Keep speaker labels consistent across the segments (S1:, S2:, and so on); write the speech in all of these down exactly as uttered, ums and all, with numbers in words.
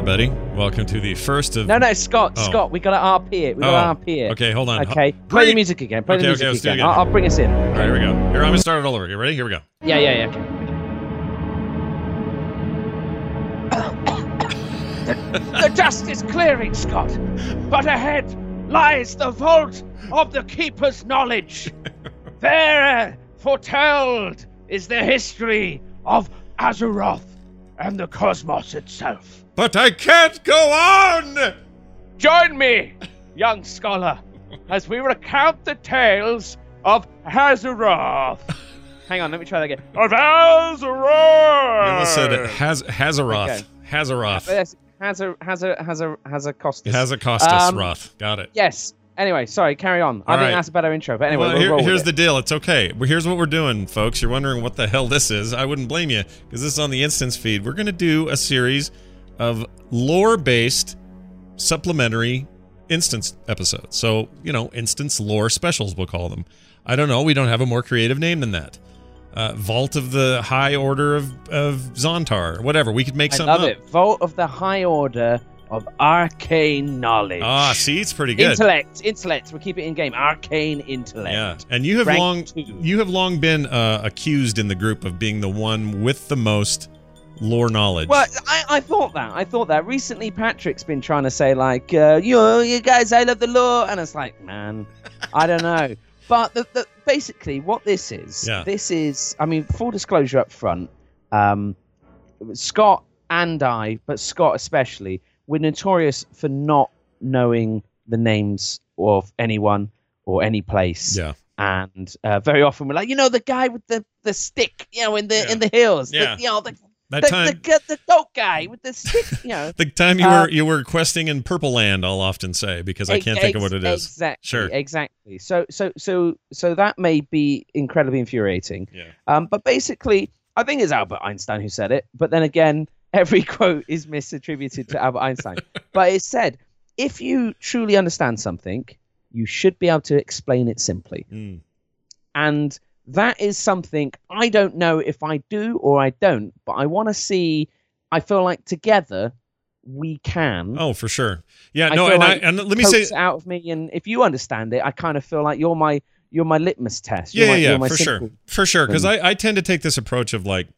S1: everybody. Welcome to the first of...
S2: No, no, Scott,
S1: oh.
S2: Scott, we got to R P it. We got to
S1: Oh.
S2: R P it.
S1: Okay, hold on.
S2: Okay,
S1: Ho-
S2: play
S1: Break.
S2: the music again. Play
S1: Okay,
S2: the
S1: okay,
S2: music
S1: let's do it
S2: again.
S1: again.
S2: I'll, I'll bring us in.
S1: All right, here we go. Here, I'm going to start it all over. You ready? Here we go.
S2: Yeah, yeah, yeah. the, the dust is clearing, Scott, but ahead lies the vault of the Keeper's knowledge. There, foretold, is the history of Azeroth and the cosmos itself.
S1: But I can't go on!
S2: Join me, young scholar, as we recount the tales of Azeroth. Hang on, let me try that again. Of Azeroth!
S1: You almost said Haz- Hazaroth.
S2: Okay.
S1: Hazaroth.
S2: Yes, has a has a has a has a Costas.
S1: Hazakostas
S2: Um,
S1: Roth. Got it.
S2: Yes. Anyway, sorry, carry on. I
S1: All
S2: think
S1: right.
S2: that's a better intro. But anyway,
S1: Well,
S2: we'll
S1: here-
S2: roll
S1: here's
S2: with
S1: the
S2: it.
S1: deal. It's okay. Well, here's what we're doing, folks. You're wondering what the hell this is. I wouldn't blame you, because this is on the instance feed. We're going to do a series of lore-based supplementary instance episodes. So, you know, instance lore specials, we'll call them. I don't know. We don't have a more creative name than that. Uh, Vault of the High Order of, of Zontar. Whatever. We could make
S2: I
S1: something
S2: love
S1: up.
S2: it. Vault of the High Order of Arcane Knowledge.
S1: Ah, see, it's pretty good.
S2: Intellect, intellect. We'll keep it in game. Arcane intellect.
S1: Yeah, and you have
S2: Rank
S1: long
S2: two.
S1: you have long been uh, accused in the group of being the one with the most lore knowledge.
S2: Well, I, I thought that. I thought that. Recently, Patrick's been trying to say, like, uh, you, you guys, I love the lore. And it's like, man, I don't know. But the, the, basically, what this is,
S1: Yeah.
S2: this is, I mean, full disclosure up front, um, Scott and I, but Scott especially, we're notorious for not knowing the names of anyone or any place.
S1: Yeah.
S2: And uh, very often we're like, you know, the guy with the, the stick, you know, in the
S1: Yeah.
S2: in the hills.
S1: Yeah.
S2: The, you know, the,
S1: That
S2: the,
S1: time,
S2: the, the, the goat guy with the stick, you know.
S1: the time you
S2: uh,
S1: were you were questing in Purple Land, I'll often say, because I can't think of what it is.
S2: Exactly.
S1: Sure.
S2: Exactly. So so so so that may be incredibly infuriating.
S1: Yeah.
S2: Um, but basically, I think it's Albert Einstein who said it. But then again, every quote is misattributed to Albert Einstein. But it said, if you truly understand something, you should be able to explain it simply.
S1: Mm.
S2: And that is something I don't know if I do or I don't, but I want to see. I feel like together we can.
S1: Oh, for sure. Yeah.
S2: I
S1: No.
S2: feel
S1: And
S2: like
S1: I and let me
S2: coax
S1: say.
S2: it out of me, and if you understand it, I kind of feel like you're my you're my litmus test.
S1: Yeah,
S2: You're my,
S1: yeah,
S2: you're my
S1: for sure,
S2: simple-
S1: for sure. Because
S2: thing.
S1: I, I tend to take this approach of like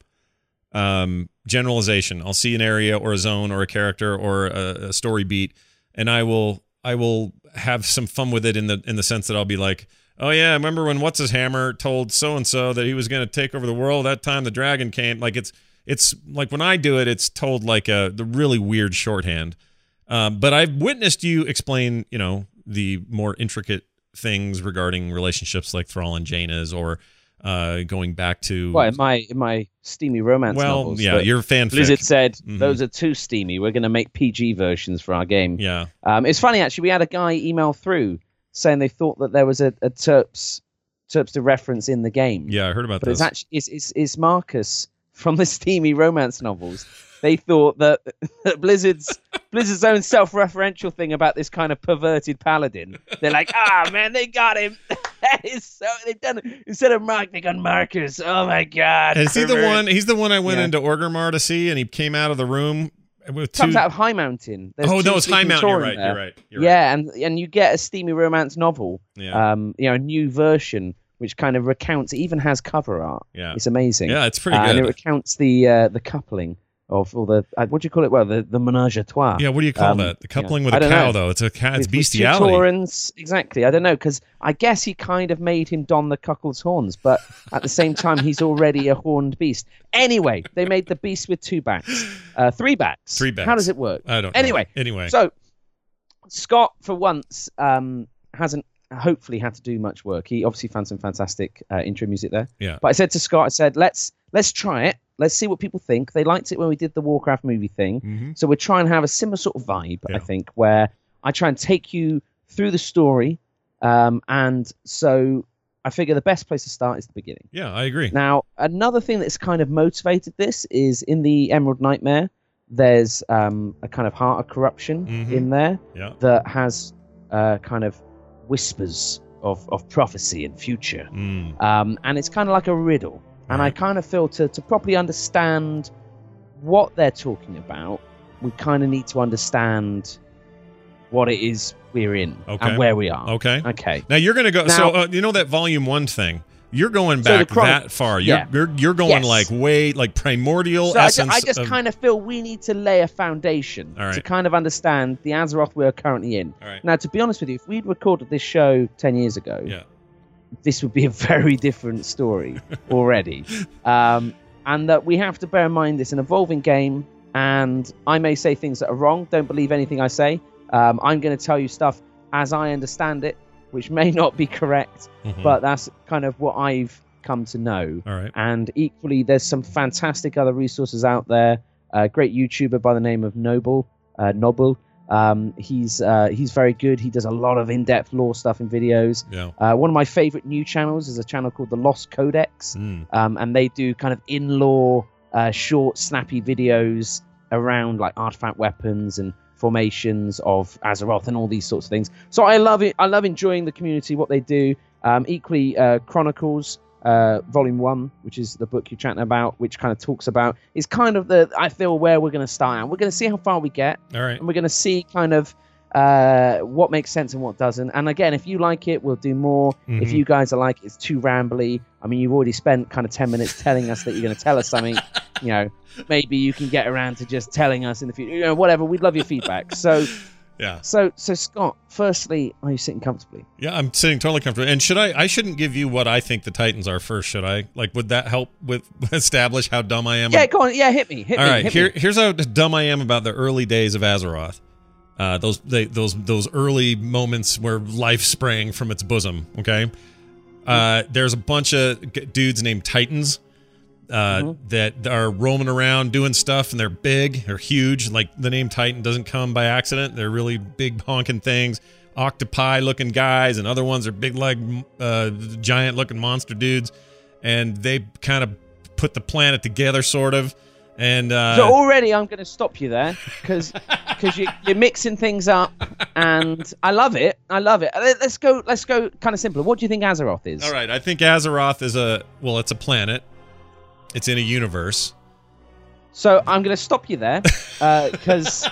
S1: um, generalization. I'll see an area or a zone or a character or a, a story beat, and I will I will have some fun with it in the in the sense that I'll be like, oh yeah, remember when what's his hammer told so and so that he was going to take over the world? That time the dragon came. Like it's it's like when I do it, it's told like a the really weird shorthand. Um, but I've witnessed you explain, you know, the more intricate things regarding relationships like Thrall and Jaina's, or uh, going back to
S2: Well, in my in my steamy romance
S1: well,
S2: novels.
S1: yeah,
S2: that
S1: your fanfic.
S2: Blizzard said
S1: Mhm.
S2: those are too steamy. We're going to make P G versions for our game.
S1: Yeah,
S2: Um, it's funny actually. We had a guy email through saying they thought that there was a, a Terps Terpster reference in the game.
S1: yeah, I heard about
S2: But
S1: this.
S2: it's actually it's, it's, it's Marcus from the steamy romance novels. They thought that, that Blizzard's Blizzard's own self-referential thing about this kind of perverted paladin. They're like, ah, man, they got him. That is so. They've done it instead of Mark, they got Marcus. Oh my god.
S1: And is he the
S2: pervert.
S1: one? He's the one I went
S2: Yeah.
S1: into Orgrimmar to see, and he came out of the room with two.
S2: Comes out of High Mountain. There's
S1: oh
S2: two
S1: no, it's High
S2: sleeping
S1: Mountain. You're
S2: Tauren
S1: right.
S2: there.
S1: You're right. You're
S2: yeah, and and you get a steamy romance novel.
S1: right. Yeah,
S2: Um, you know, a new version which kind of recounts. It even has cover art.
S1: yeah,
S2: It's amazing.
S1: yeah. It's pretty
S2: Uh, and it
S1: good.
S2: recounts the uh, the coupling of all the uh, what do you call it? Well, the the menage a trois.
S1: Yeah, what do you call
S2: um,
S1: that? The coupling
S2: yeah.
S1: with
S2: I
S1: a
S2: don't
S1: cow,
S2: know.
S1: though. It's a cow. It's
S2: With- with two
S1: bestiality.
S2: Taurens, exactly. I don't know, because I guess he kind of made him don the cuckold's horns, but at the same time, he's already a horned beast. Anyway, they made the beast with two backs, uh, three backs.
S1: Three backs.
S2: How does it work?
S1: I don't. know.
S2: Anyway,
S1: Anyway.
S2: So Scott, for once, um, hasn't hopefully had to do much work. He obviously found some fantastic uh, intro music there.
S1: Yeah.
S2: But I said to Scott, I said, let's let's try it. Let's see what people think. They liked it when we did the Warcraft movie thing.
S1: Mhm.
S2: So we're trying to have a similar sort of vibe,
S1: Yeah.
S2: I think, where I try and take you through the story. Um, and so I figure the best place to start is the beginning.
S1: Yeah, I agree.
S2: Now, another thing that's kind of motivated this is in the Emerald Nightmare, there's um, a kind of Heart of Corruption
S1: Mhm.
S2: in there
S1: Yeah.
S2: that has uh, kind of whispers of, of prophecy and future.
S1: Mm.
S2: Um, and it's kind of like a riddle. And I
S1: Right.
S2: kind of feel to, to properly understand what they're talking about, we kind of need to understand what it is we're in
S1: Okay.
S2: and where we are.
S1: Okay.
S2: Okay.
S1: Now you're gonna go.
S2: Now-
S1: so uh, you know that volume one thing. You're going
S2: So the
S1: back
S2: chron-
S1: that far. You're
S2: yeah.
S1: you're, you're going
S2: Yes.
S1: like way like primordial
S2: So I, ju-
S1: essence.
S2: I just
S1: of,
S2: kind of feel we need to lay a foundation
S1: All right.
S2: to kind of understand the Azeroth we're currently in.
S1: All right.
S2: Now, to be honest with you, if we'd recorded this show ten years ago,
S1: Yeah.
S2: this would be a very different story already. Um, and that we have to bear in mind it's an evolving game, and I may say things that are wrong. Don't believe anything I say. Um, I'm going to tell you stuff as I understand it, which may not be correct,
S1: Mhm.
S2: but that's kind of what I've come to know.
S1: All right.
S2: And equally, there's some fantastic other resources out there. A great YouTuber by the name of Noble, uh, Noble. Um, he's uh, he's very good. He does a lot of in-depth lore stuff in videos.
S1: Yeah.
S2: Uh, one of my favorite new channels is a channel called the Lost Codex,
S1: Mm.
S2: um, and they do kind of in-lore, uh, short, snappy videos around like artifact weapons and formations of Azeroth and all these sorts of things. So I love it. I love enjoying the community, what they do. Um, equally, uh, Chronicles. Uh, volume one, which is the book you're chatting about, which kind of talks about, is kind of the, I feel, where we're going to start. And we're going to see how far we get,
S1: All right.
S2: and we're going to see kind of uh, what makes sense and what doesn't. And again, if you like it, we'll do more.
S1: Mhm.
S2: If you guys are like, it's too rambly, I mean, you've already spent kind of ten minutes telling us that you're going to tell us something, you know, maybe you can get around to just telling us in the future, you know, whatever. We'd love your feedback. So,
S1: Yeah.
S2: so, so Scott, firstly, are you sitting comfortably?
S1: Yeah, I'm sitting totally comfortable. And should I? I shouldn't give you what I think the Titans are first, should I? Like, would that help with establish how dumb I am?
S2: Yeah, go on. Yeah, hit me. Hit
S1: All
S2: me.
S1: right.
S2: hit
S1: Here,
S2: me.
S1: here's how dumb I am about the early days of Azeroth. Uh, those they, those those early moments where life sprang from its bosom. Okay. Uh, there's a bunch of g- dudes named Titans. Uh,
S2: Mm-hmm.
S1: that are roaming around doing stuff, and they're big, they're huge. Like, the name Titan doesn't come by accident. They're really big honking things, octopi looking guys, and other ones are big like uh, giant looking monster dudes. And they kind of put the planet together, sort of. And uh,
S2: So already I'm going to stop you there because because you, you're mixing things up, and I love it. I love it. Let- Let's go. Let's go. Kind of simpler. What do you think Azeroth is?
S1: all right, I think Azeroth is a well, it's a planet. It's in a universe.
S2: So I'm going to stop you there because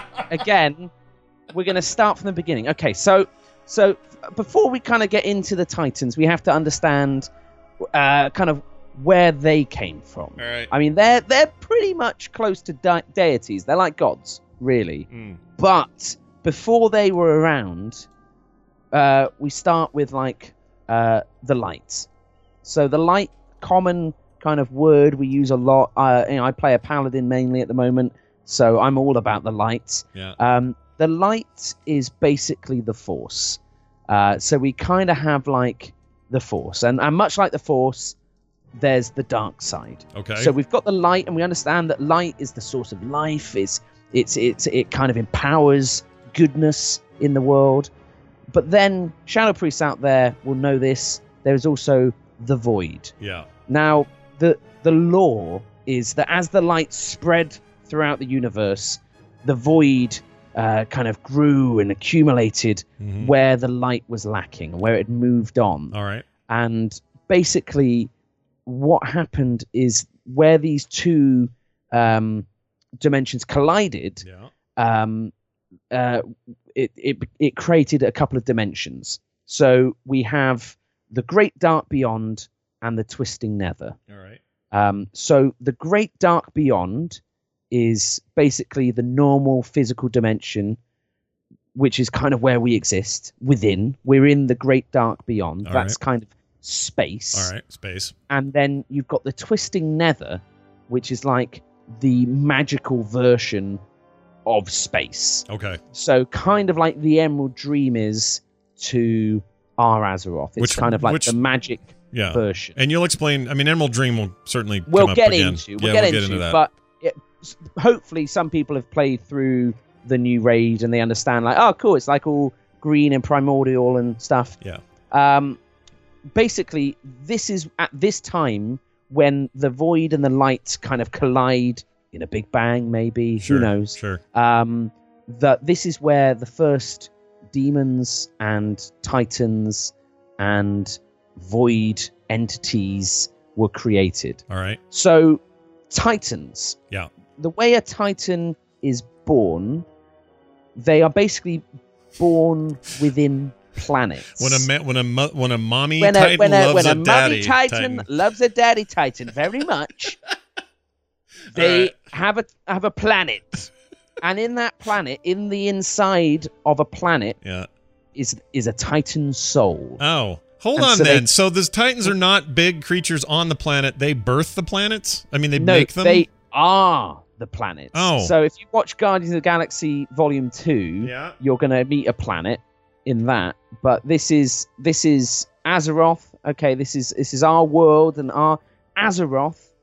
S2: again, we're going to start from the beginning. Okay. So so before we kind of get into the Titans, we have to understand uh, kind of where they came from.
S1: All right.
S2: I mean, they're they're pretty much close to de- deities. They're like gods, really.
S1: Mm.
S2: But before they were around, uh, we start with like uh, the light. So the light, common kind of word we use a lot. Uh, you know, I play a paladin mainly at the moment, so I'm all about the light.
S1: Yeah.
S2: Um, the light is basically the force. Uh, so we kind of have like the force, and, and much like the force, there's the dark side.
S1: Okay.
S2: So we've got the light, and we understand that light is the source of life. It's it's it's it kind of empowers goodness in the world. But then Shadow Priests out there will know this. There is also the void.
S1: yeah.
S2: Now, the the lore is that as the light spread throughout the universe, the void uh, kind of grew and accumulated
S1: Mhm.
S2: where the light was lacking, where it moved on.
S1: All right.
S2: And basically, what happened is where these two um, dimensions collided,
S1: Yeah.
S2: um, uh, it, it it created a couple of dimensions. So we have the Great Dark Beyond and the Twisting Nether.
S1: All right.
S2: Um, so the Great Dark Beyond is basically the normal physical dimension, which is kind of where we exist within. We're in the Great Dark Beyond.
S1: All
S2: That's
S1: right.
S2: kind of space.
S1: All right. Space.
S2: And then you've got the Twisting Nether, which is like the magical version of space.
S1: Okay.
S2: So kind of like the Emerald Dream is to our Azeroth. It's
S1: Which-
S2: kind of like
S1: which-
S2: the magic
S1: Yeah.
S2: version.
S1: And you'll explain. I mean, Emerald Dream will certainly
S2: We'll
S1: come up
S2: get
S1: again.
S2: into. We'll,
S1: yeah,
S2: get,
S1: we'll
S2: into,
S1: get into that.
S2: But it, hopefully, some people have played through the new raid and they understand. Like, oh, cool! It's like all green and primordial and stuff.
S1: Yeah.
S2: Um, basically, this is at this time when the void and the light kind of collide in a big bang. Maybe
S1: Sure.
S2: who knows?
S1: Sure.
S2: Um, that this is where the first demons and titans and void entities were created.
S1: All right.
S2: So, titans.
S1: Yeah.
S2: The way a titan is born, they are basically born within planets.
S1: When a ma- when a mo- when a mommy
S2: when a,
S1: titan
S2: when a,
S1: loves
S2: when a,
S1: a, daddy
S2: mommy titan,
S1: titan.
S2: loves a daddy titan very much, they
S1: right.
S2: have a have a planet, and in that planet, in the inside of a planet,
S1: Yeah.
S2: is is a titan soul.
S1: Oh, hold
S2: And
S1: on
S2: so they-
S1: then. So these titans are not big creatures on the planet. They birth the planets? I mean, they
S2: no,
S1: make them?
S2: they are the planets.
S1: Oh.
S2: So if you watch Guardians of the Galaxy Volume Two,
S1: Yeah.
S2: you're gonna meet a planet in that. But this is this is Azeroth. Okay, this is this is our world, and our Azeroth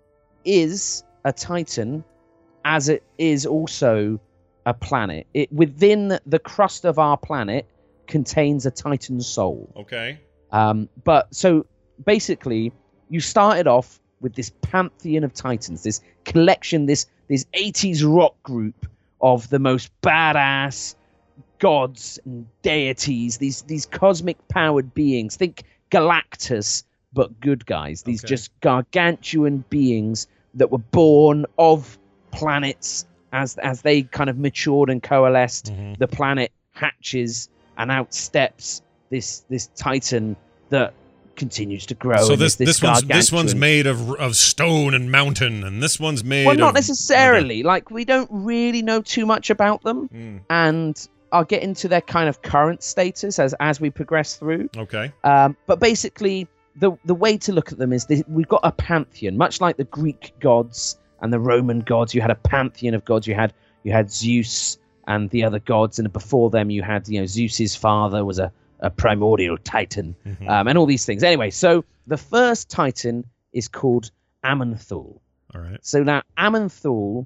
S2: is a titan, as it is also a planet. It within the crust of our planet contains a titan soul.
S1: Okay.
S2: Um, but so basically, you started off with this pantheon of titans, this collection, this this eighties rock group of the most badass gods and deities, these these cosmic powered beings. Think Galactus, but good guys. These
S1: Okay.
S2: just gargantuan beings that were born of planets as as they kind of matured and coalesced.
S1: Mhm.
S2: The planet hatches, and out steps this this titan that continues to grow.
S1: So
S2: and
S1: this
S2: is this
S1: this one's this one's
S2: gargantuan-
S1: made of of stone and mountain, and this one's made
S2: well, not
S1: of
S2: necessarily. Like, we don't really know too much about them,
S1: Mm,
S2: and I'll get into their kind of current status as as we progress through.
S1: okay.
S2: Um, but basically, the the way to look at them is this, we've got a pantheon, much like the Greek gods and the Roman gods. You had a pantheon of gods. You had you had Zeus and the other gods, and before them you had, you know, Zeus's father was a, a primordial titan,
S1: Mhm.
S2: um, and all these things. Anyway, so the first titan is called Aman'Thul.
S1: All right.
S2: So now Aman'Thul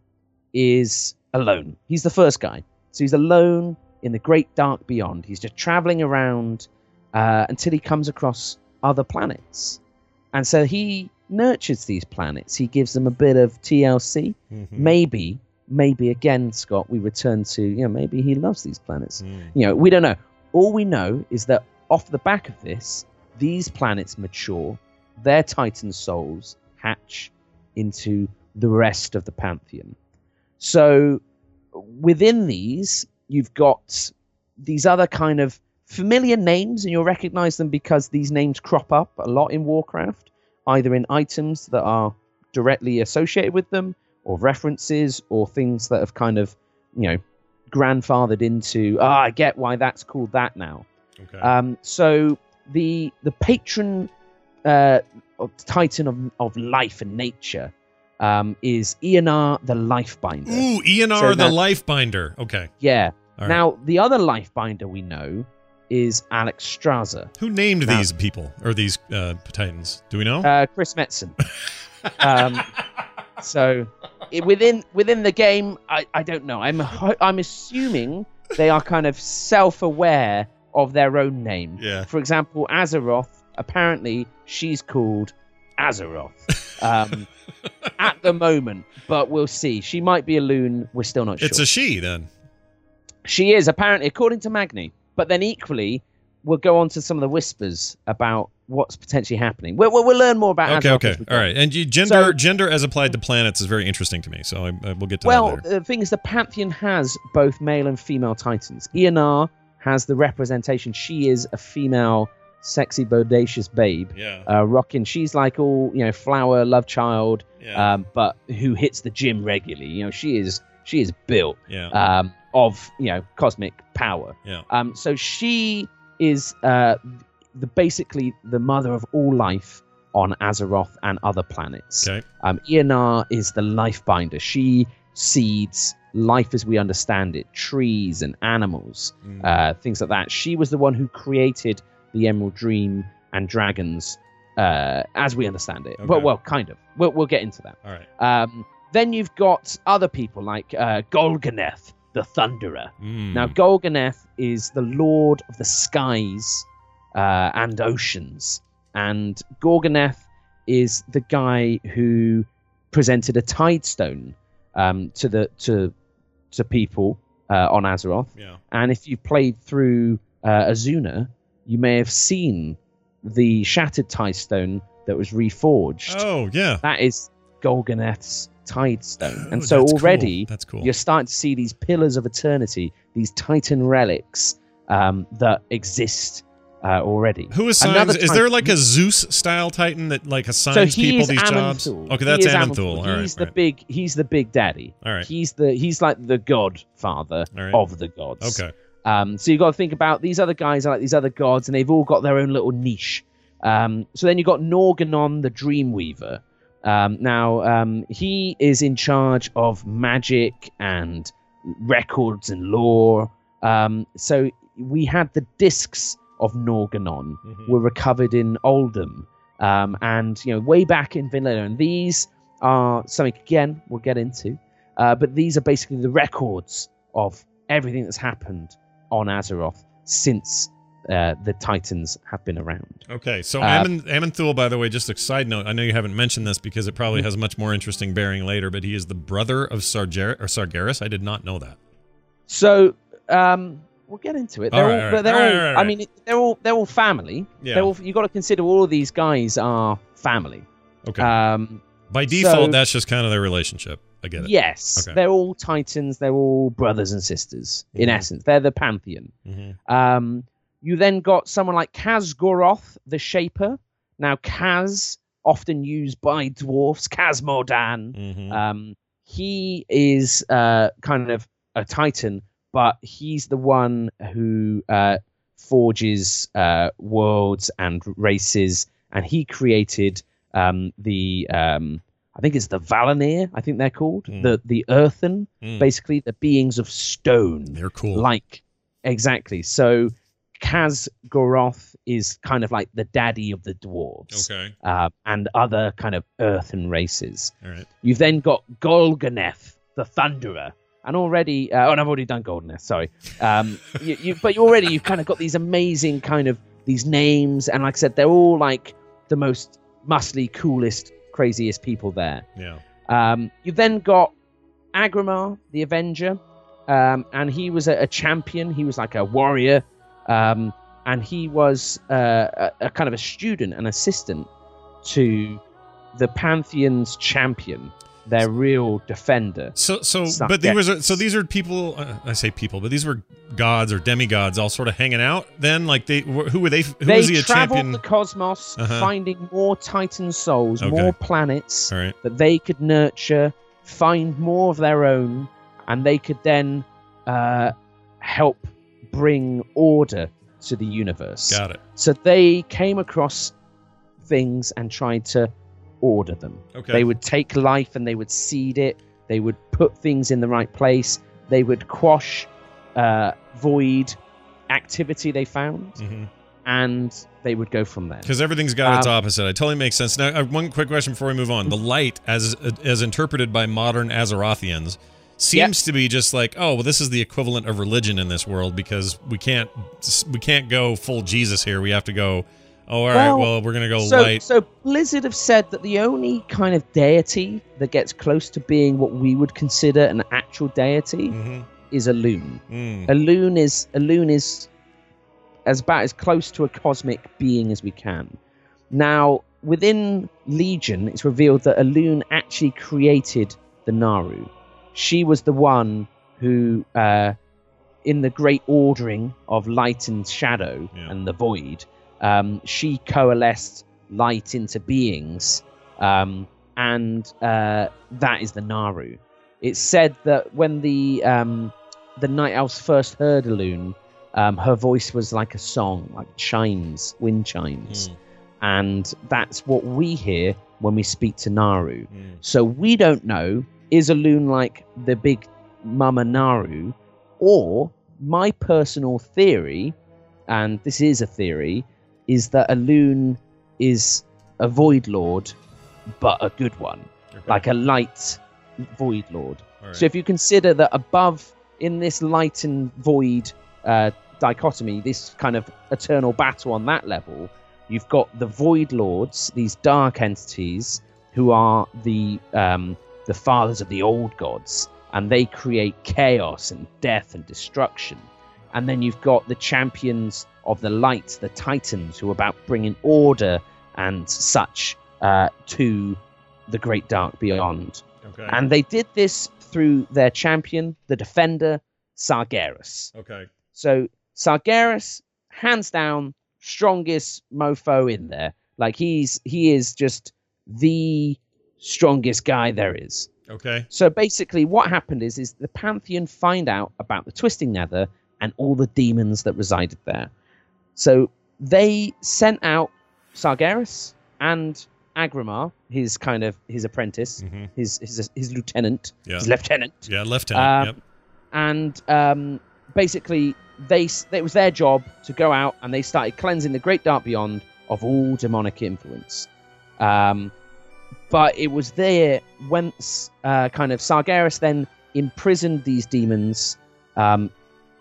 S2: is alone. He's the first guy. So he's alone in the great dark beyond. He's just traveling around uh, until he comes across other planets. And so he nurtures these planets. He gives them a bit of T L C.
S1: Mhm.
S2: Maybe, maybe again, Scott, we return to, you know, maybe he loves these planets.
S1: Mm.
S2: You know, we don't know. All we know is that off the back of this, these planets mature, their titan souls hatch into the rest of the pantheon. So within these, you've got these other kind of familiar names, and you'll recognize them because these names crop up a lot in Warcraft, either in items that are directly associated with them, or references, or things that have kind of, you know, grandfathered into, ah, I get why that's called that now.
S1: Okay.
S2: Um, so the the patron uh, of titan of, of life and nature um, is Eonar the Lifebinder.
S1: Ooh, Eonar
S2: so
S1: the
S2: that-
S1: Lifebinder. Okay.
S2: Yeah.
S1: All right.
S2: Now, the other Lifebinder we know is Alex Strasser.
S1: Who named
S2: now-
S1: these people or these uh, titans? Do we know?
S2: Uh, Chris Metzen. um, so it, within within the game, I, I don't know. I'm ho- I'm assuming they are kind of self-aware of their own name.
S1: Yeah.
S2: For example, Azeroth, apparently she's called Azeroth um, at the moment, but we'll see. She might be a loon. We're still not sure.
S1: It's a she then.
S2: She is, apparently, according to Magni. But then equally, we'll go on to some of the whispers about what's potentially happening. We'll, we'll, we'll learn more about
S1: Okay,
S2: Azeroth
S1: okay.
S2: as we go.
S1: All right. And you, gender
S2: So-
S1: gender as applied to planets is very interesting to me, so I, I, we'll get to
S2: Well,
S1: that later.
S2: the thing is, the Pantheon has both male and female titans. Eonar has the representation. She is a female, sexy, bodacious babe.
S1: Yeah.
S2: Uh, rocking. She's like all, you know, flower, love child,
S1: Yeah.
S2: um, but who hits the gym regularly. You know, she is she is built
S1: yeah.
S2: um, of, you know, cosmic power.
S1: yeah.
S2: Um, so she is uh, the basically the mother of all life on Azeroth and other planets.
S1: Okay.
S2: Um, Eonar is the life binder. She seeds life as we understand it, trees and animals,
S1: Mm.
S2: uh, things like that. She was the one who created the Emerald Dream and dragons uh, as we understand it.
S1: Okay.
S2: Well, well, kind of. We'll, we'll get into that.
S1: All right.
S2: Um, then you've got other people like uh, Golganeth, the Thunderer.
S1: Mm.
S2: Now, Golganeth is the lord of the skies uh, and oceans. And Golganeth is the guy who presented a Tidestone um, to the to to people uh, on Azeroth.
S1: Yeah.
S2: And if you've played through uh, Azuna, you may have seen the shattered Tidestone that was reforged.
S1: Oh, yeah.
S2: That is Golganeth's Tidestone.
S1: Oh,
S2: And so
S1: that's
S2: already
S1: cool. That's cool.
S2: you're starting to see these pillars of eternity, these Titan relics um, that exist uh, already.
S1: Who assigns?
S2: Another
S1: Is there
S2: Titan-
S1: like a Zeus-style Titan that like assigns
S2: so he
S1: people
S2: is
S1: these
S2: Amonthul.
S1: jobs? Okay,
S2: He
S1: that's
S2: is
S1: Amonthul. All right,
S2: He's the
S1: right.
S2: big. He's the big daddy.
S1: All right.
S2: He's the. He's like the godfather
S1: All right.
S2: of the gods.
S1: Okay.
S2: Um, so you've got to think about these other guys are like these other gods, and they've all got their own little niche. Um, so then you've got Norganon, the Dreamweaver. Um, now um, he is in charge of magic and records and lore. Um, so we had the discs of Norganon
S1: Mm-hmm.
S2: were recovered in Oldham, um, and you know way back in Vinland. And these are something again we'll get into, uh, but these are basically the records of everything that's happened on Azeroth since uh, the Titans have been around.
S1: Okay, so
S2: Uh,
S1: Amon, Amonthul, by the way, just a side note. I know you haven't mentioned this because it probably has much more interesting bearing later, but he is the brother of Sarger or Sargeras. I did not know that.
S2: So um, we'll get into it.
S1: All
S2: They're
S1: right,
S2: all,
S1: all right,
S2: but they're
S1: all
S2: all.
S1: right, all right,
S2: I
S1: right.
S2: mean, they're all they're all family.
S1: Yeah.
S2: They're all, you got to consider all of these guys are family.
S1: Okay.
S2: Um,
S1: By default,
S2: so-
S1: that's just kind of their relationship. I get it.
S2: yes,
S1: Okay.
S2: they're all Titans. They're all brothers and sisters. In
S1: Mhm.
S2: essence, they're the pantheon.
S1: Mm-hmm.
S2: Um, you then got someone like Khazgoroth, the Shaper. Now, Kaz, often used by dwarfs, Khazmodan.
S1: Mm-hmm.
S2: Um, he is uh, kind of a Titan, but he's the one who uh, forges uh, worlds and races, and he created um, the. Um, I think it's the Valanir, I think they're called.
S1: Mm.
S2: The the Earthen,
S1: Mm.
S2: basically the beings of stone.
S1: They're cool.
S2: Like, exactly. So Khazgoroth is kind of like the daddy of the dwarves.
S1: Okay.
S2: Uh, and other kind of earthen races.
S1: All right.
S2: You've then got Golganeth, the Thunderer. And already, uh, oh, and I've already done Golganeth, sorry. Um, you, you, but you already, you've kind of got these amazing kind of, these names. And like I said, they're all like the most muscly, coolest, craziest people there.
S1: Yeah.
S2: Um, you've then got Agramar, the Avenger, um, and he was a, a champion. He was like a warrior, um, and he was uh, a, a kind of a student, an assistant to the Pantheon's champion, their real defender.
S1: So, so,
S2: Suck
S1: but these
S2: it.
S1: are so these are people. Uh, I say people, but these were gods or demigods, all sort of hanging out. Then, like they, wh- who were they? Who
S2: They
S1: was he a
S2: traveled
S1: champion?
S2: the cosmos,
S1: Uh-huh.
S2: finding more Titan souls,
S1: Okay.
S2: more planets
S1: All right.
S2: that they could nurture, find more of their own, and they could then uh, help bring order to the universe.
S1: Got it.
S2: So they came across things and tried to order them.
S1: Okay.
S2: They would take life and they would seed it. They would put things in the right place. They would quash uh, void activity they found,
S1: Mm-hmm.
S2: and they would go from there.
S1: Because everything's got its
S2: Um,
S1: opposite. I totally makes sense. Now, uh, one quick question before we move on: the light, as as interpreted by modern Azerothians, seems to be just like, oh, well, this is the equivalent of religion in this world because we can't we can't go full Jesus here. We have to go. Oh, all right.
S2: Well,
S1: Well, we're gonna go
S2: So,
S1: light.
S2: so Blizzard have said that the only kind of deity that gets close to being what we would consider an actual deity
S1: Mm-hmm.
S2: is a loon.
S1: Mm.
S2: A loon is a loon is as about as close to a cosmic being as we can. Now, within Legion, it's revealed that a loon actually created the Naru. She was the one who, uh, in the great ordering of light and shadow
S1: Yeah.
S2: and the void, um, she coalesced light into beings, um, and uh, that is the Naru. It's said that when the um, the Night Elves first heard a loon, um, her voice was like a song, like chimes, wind chimes.
S1: Mm.
S2: And that's what we hear when we speak to Naru.
S1: Mm.
S2: So we don't know, is a loon like the big Mama Naru? Or my personal theory, and this is a theory, is that a loon is a Void Lord, but a good one.
S1: Okay.
S2: Like a light Void Lord.
S1: All right.
S2: So if you consider that above, in this light and void uh, dichotomy, this kind of eternal battle on that level, you've got the Void Lords, these dark entities, who are the um, the fathers of the old gods, and they create chaos and death and destruction. And then you've got the champions of the light, the Titans, who are about bringing order and such uh, to the great dark beyond.
S1: Okay.
S2: And they did this through their champion, the defender, Sargeras.
S1: Okay.
S2: So Sargeras, hands down, strongest mofo in there. Like he's he is just the strongest guy there is.
S1: Okay.
S2: So basically what happened is is the Pantheon find out about the Twisting Nether and all the demons that resided there. So they sent out Sargeras and Agrimar, his kind of his apprentice,
S1: mm-hmm.
S2: his his his lieutenant,
S1: yeah.
S2: his lieutenant.
S1: Yeah, lieutenant.
S2: Um,
S1: yep.
S2: And um, basically, they it was their job to go out and they started cleansing the Great Dark Beyond of all demonic influence. Um, but it was there whence uh, kind of Sargeras then imprisoned these demons um,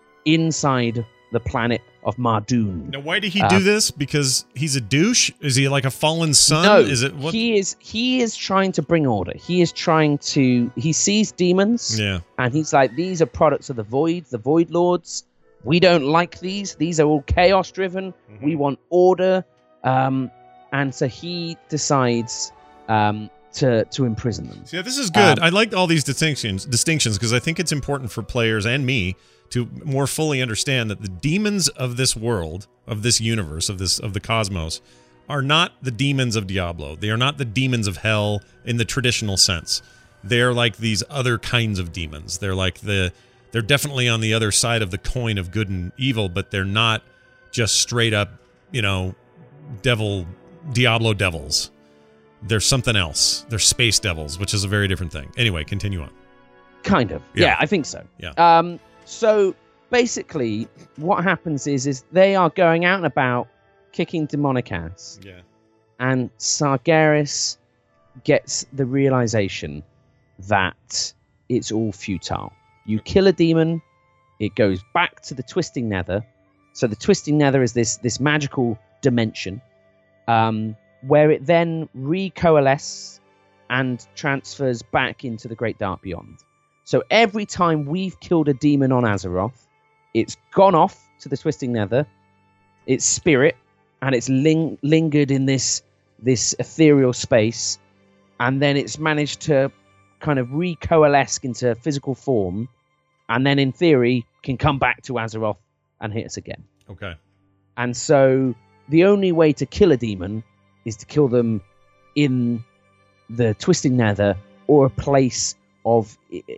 S2: inside the planet of Mardoon.
S1: Now, why did he
S2: um,
S1: do this? Because he's a douche? Is he like a fallen son?
S2: No,
S1: is it what?
S2: he is. He is trying to bring order. He is trying to. He sees demons,
S1: Yeah.
S2: and he's like, "These are products of the void, the void lords. We don't like these. These are all chaos driven.
S1: Mhm.
S2: We want order." Um, and so he decides um, to to imprison them.
S1: Yeah, this is good.
S2: Um,
S1: I like all these distinctions distinctions because I think it's important for players and me to more fully understand that the demons of this world, of this universe, of this of the cosmos, are not the demons of Diablo. They are not the demons of hell in the traditional sense. They're like these other kinds of demons. They're like the they're definitely on the other side of the coin of good and evil, but they're not just straight up, you know, devil Diablo devils. They're something else. They're space devils, which is a very different thing. Anyway, continue on.
S2: Kind of.
S1: Yeah.
S2: Yeah, I think so.
S1: Yeah.
S2: Um, so basically, what happens is is they are going out and about, kicking demonic ass,
S1: Yeah.
S2: and Sargeras gets the realization that it's all futile. You kill a demon, it goes back to the Twisting Nether. So the Twisting Nether is this this magical dimension, um, where it then recoalesces and transfers back into the Great Dark Beyond. So every time we've killed a demon on Azeroth, it's gone off to the Twisting Nether, its spirit, and it's ling- lingered in this this ethereal space, and then it's managed to kind of recoalesce into physical form, and then in theory can come back to Azeroth and hit us again.
S1: Okay.
S2: And so the only way to kill a demon is to kill them in the Twisting Nether or a place of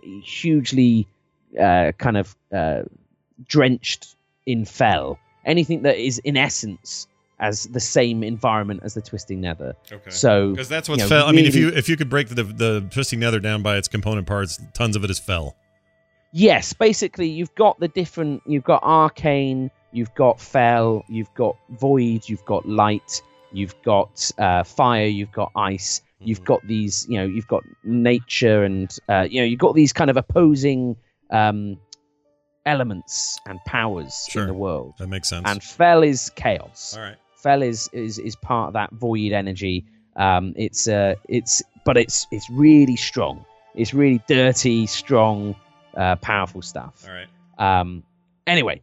S2: hugely uh, kind of uh, drenched in fel. Anything that is in essence as the same environment as the Twisting Nether.
S1: Okay.
S2: So
S1: because that's what's
S2: you know,
S1: fell. I mean, if
S2: really-
S1: you if you could break the the Twisting Nether down by its component parts, tons of it is fell.
S2: Yes, basically you've got the different, you've got arcane, you've got fel, you've got void, you've got light, you've got uh, fire, you've got ice, you've
S1: Mhm.
S2: got these, you know, you've got nature and, uh, you know, you've got these kind of opposing um, elements and powers
S1: Sure.
S2: in the world.
S1: That makes sense.
S2: And fel is chaos.
S1: All right.
S2: Fel is, is, is part of that void energy. Um, it's, uh, it's, but it's, it's really strong. It's really dirty, strong, uh, powerful stuff.
S1: All right.
S2: Um, anyway,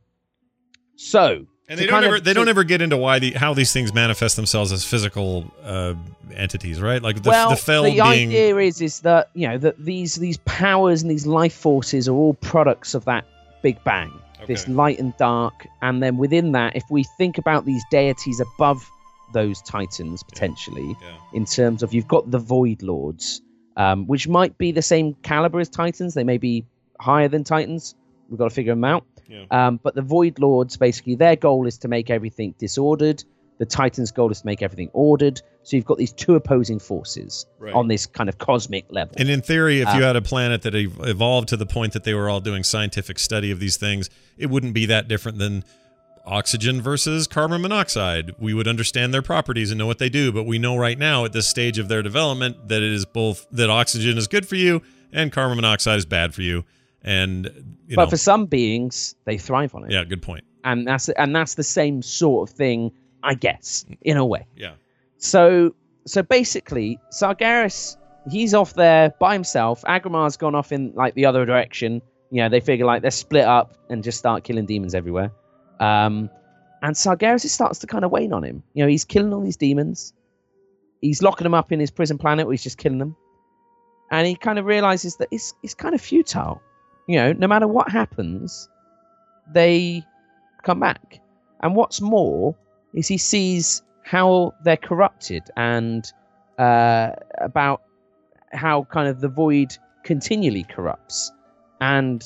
S2: so
S1: And
S2: to
S1: they don't
S2: kind
S1: ever
S2: of-
S1: they
S2: to-
S1: don't ever get into why the how these things manifest themselves as physical uh, entities, right? Like the
S2: well,
S1: the fell
S2: the
S1: being
S2: idea is is that you know that these these powers and these life forces are all products of that Big Bang, this
S1: Okay.
S2: light and dark, and then within that, if we think about these deities above those titans potentially,
S1: Yeah.
S2: in terms of you've got the Void Lords, um, which might be the same caliber as titans, they may be higher than titans. We've got to figure them out.
S1: Yeah.
S2: Um, but the Void Lords, basically, their goal is to make everything disordered. The Titans' goal is to make everything ordered. So you've got these two opposing forces
S1: Right.
S2: on this kind of cosmic level.
S1: And in theory, if you
S2: Um,
S1: had a planet that ev- evolved to the point that they were all doing scientific study of these things, it wouldn't be that different than oxygen versus carbon monoxide. We would understand their properties and know what they do, but we know right now at this stage of their development that it is both that oxygen is good for you and carbon monoxide is bad for you. And you
S2: but
S1: know,
S2: for some beings, they thrive on it.
S1: yeah, good point.
S2: And that's and that's the same sort of thing, I guess, in a way.
S1: Yeah,
S2: So so basically, Sargeras, he's off there by himself. Agrimar's gone off in like the other direction. You know, they figure like they're split up and just start killing demons everywhere. Um, and Sargeras starts to kind of wane on him. You know, he's killing all these demons. He's locking them up in his prison planet where he's just killing them. and he kind of realizes that it's it's kind of futile. You know, no matter what happens, they come back. And what's more is he sees how they're corrupted and uh, about how kind of the void continually corrupts. And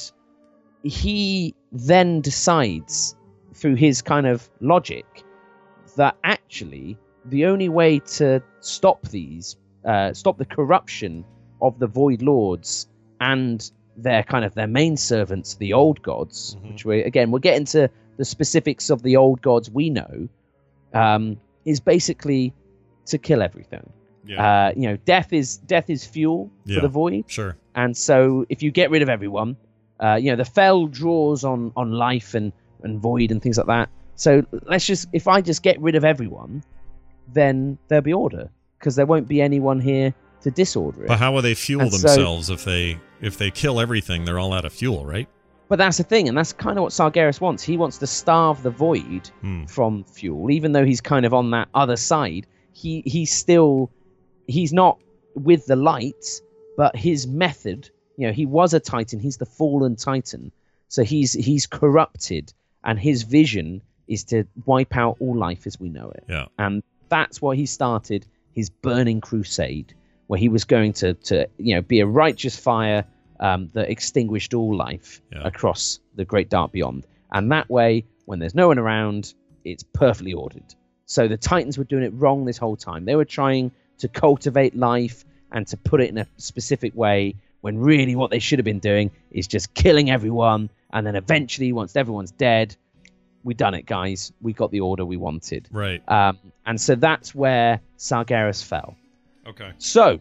S2: he then decides through his kind of logic that actually the only way to stop these, uh, stop the corruption of the Void Lords and their kind of their main servants, the old gods, mm-hmm. which we again we'll get into the specifics of the old gods we know, um, is basically to kill everything. Yeah. Uh, you know, death is death is fuel yeah. for the void.
S1: Sure.
S2: And so if you get rid of everyone, uh, you know, the Fel draws on on life and and void and things like that. So let's just if I just get rid of everyone, then there'll be order because there won't be anyone here to disorder it.
S1: But how will they fuel and themselves so, if they if they kill everything? They're all out of fuel, right?
S2: But that's the thing, and that's kind of what Sargeras wants. He wants to starve the void
S1: hmm.
S2: from fuel, even though he's kind of on that other side. He he's still he's not with the light, but his method. You know, he was a Titan. He's the fallen Titan, so he's he's corrupted, and his vision is to wipe out all life as we know it.
S1: Yeah,
S2: and that's why he started his burning crusade, where he was going to to you know be a righteous fire. Um, that extinguished all life
S1: yeah.
S2: across the great dark beyond. And that way, when there's no one around, it's perfectly ordered. So the Titans were doing it wrong this whole time. They were trying to cultivate life and to put it in a specific way, when really what they should have been doing is just killing everyone. And then eventually, once everyone's dead, we done it, guys. We got the order we wanted.
S1: Right.
S2: Um, and so that's where Sargeras fell.
S1: Okay.
S2: So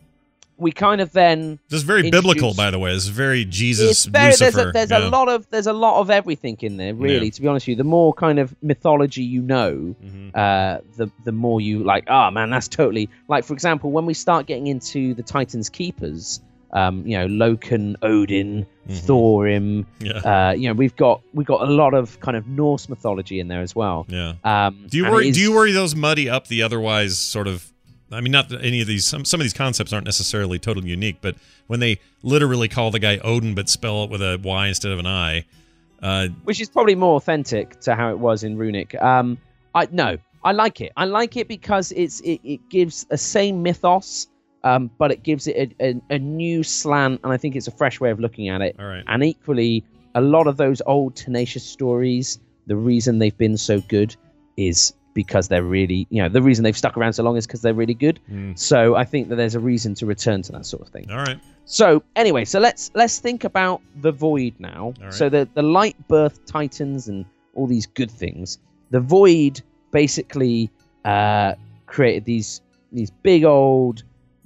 S2: we kind of then
S1: this is very biblical, by the way. This is very Jesus.
S2: It's very,
S1: Lucifer.
S2: There's, a, there's yeah. a lot of there's a lot of everything in there, really. Yeah. To be honest with you, the more kind of mythology you know,
S1: mm-hmm.
S2: uh, the the more you like. Oh man, that's totally like. For example, when we start getting into the Titans Keepers, um, you know, Loken, Odin,
S1: mm-hmm.
S2: Thorim.
S1: Yeah.
S2: Uh, you know, we've got we've got a lot of kind of Norse mythology in there as well.
S1: Yeah.
S2: Um,
S1: do you worry? Is, do you worry those muddy up the otherwise sort of? I mean, not that any of these, some, some of these concepts aren't necessarily totally unique, but when they literally call the guy Odin but spell it with a Y instead of an I. Uh,
S2: Which is probably more authentic to how it was in Runic. Um, I No, I like it. I like it because it's it, it gives a same mythos, um, but it gives it a, a, a new slant, and I think it's a fresh way of looking at it.
S1: All right.
S2: And equally, a lot of those old Tenacious stories, the reason they've been so good is because they're really, you know, the reason they've stuck around so long is because they're really good.
S1: Mm.
S2: So I think that there's a reason to return to that sort of thing.
S1: All right.
S2: So anyway, so let's let's think about the Void now.
S1: All right.
S2: So the the light birth Titans and all these good things. The Void basically uh, created these these big old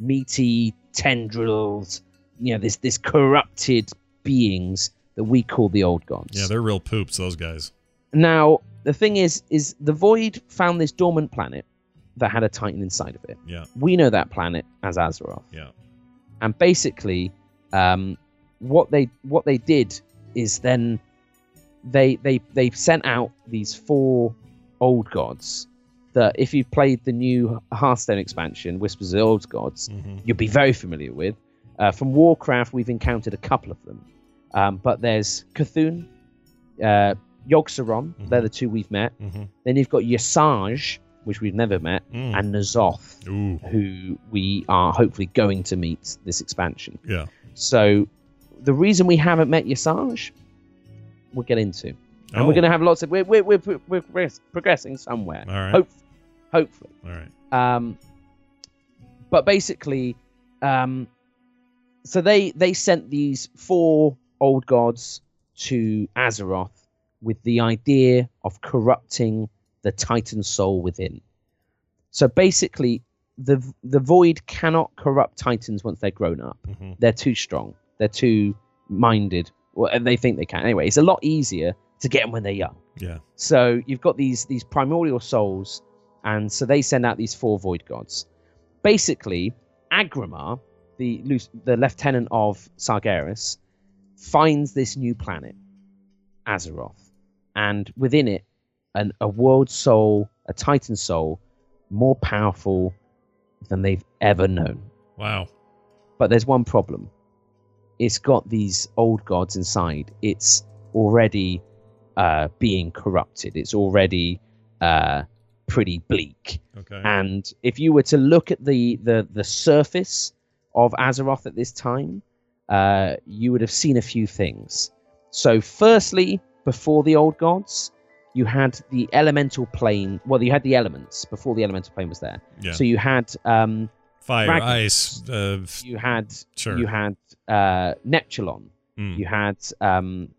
S2: meaty tendrils. You know, this this corrupted beings that we call the old gods.
S1: Yeah, they're real poops, those guys.
S2: Now, the thing is, is the Void found this dormant planet that had a Titan inside of it.
S1: Yeah.
S2: We know that planet as Azeroth.
S1: Yeah.
S2: And basically, um, what they what they did is then they they they sent out these four old gods that, if you've played the new Hearthstone expansion, Whispers of the Old Gods,
S1: mm-hmm.
S2: you'll be very familiar with. Uh, from Warcraft, we've encountered a couple of them, um, but there's Cthulhu, uh, Yogg-Saron,
S1: mm-hmm.
S2: they're the two we've met.
S1: Mm-hmm.
S2: Then you've got Yasaj, which we've never met,
S1: mm.
S2: and N'Zoth,
S1: Ooh.
S2: who we are hopefully going to meet this expansion.
S1: Yeah.
S2: So the reason we haven't met Yasaj, we'll get into. And
S1: oh.
S2: we're going to have lots of... We're, we're, we're, we're progressing somewhere.
S1: All right.
S2: Hope, hopefully.
S1: All right.
S2: Um, but basically, um, so they, they sent these four old gods to Azeroth with the idea of corrupting the Titan soul within. So basically, the the Void cannot corrupt Titans once they're grown up.
S1: Mm-hmm.
S2: They're too strong. They're too minded. Well, they think they can. Anyway, it's a lot easier to get them when they're young.
S1: Yeah.
S2: So you've got these these primordial souls, and so they send out these four Void gods. Basically, Agramar, the the lieutenant of Sargeras, finds this new planet, Azeroth. And within it, an, a world soul, a Titan soul, more powerful than they've ever known.
S1: Wow.
S2: But there's one problem. It's got these old gods inside. It's already uh, being corrupted. It's already uh, pretty bleak.
S1: Okay.
S2: And if you were to look at the the, the surface of Azeroth at this time, uh, you would have seen a few things. So firstly, before the old gods, you had the elemental plane. Well, you had the elements before the elemental plane was there.
S1: Yeah.
S2: So you had um,
S1: fire,
S2: Ragnaros.
S1: ice. Uh,
S2: You had
S1: sure.
S2: you had uh, Neptulon.
S1: Mm.
S2: You had um,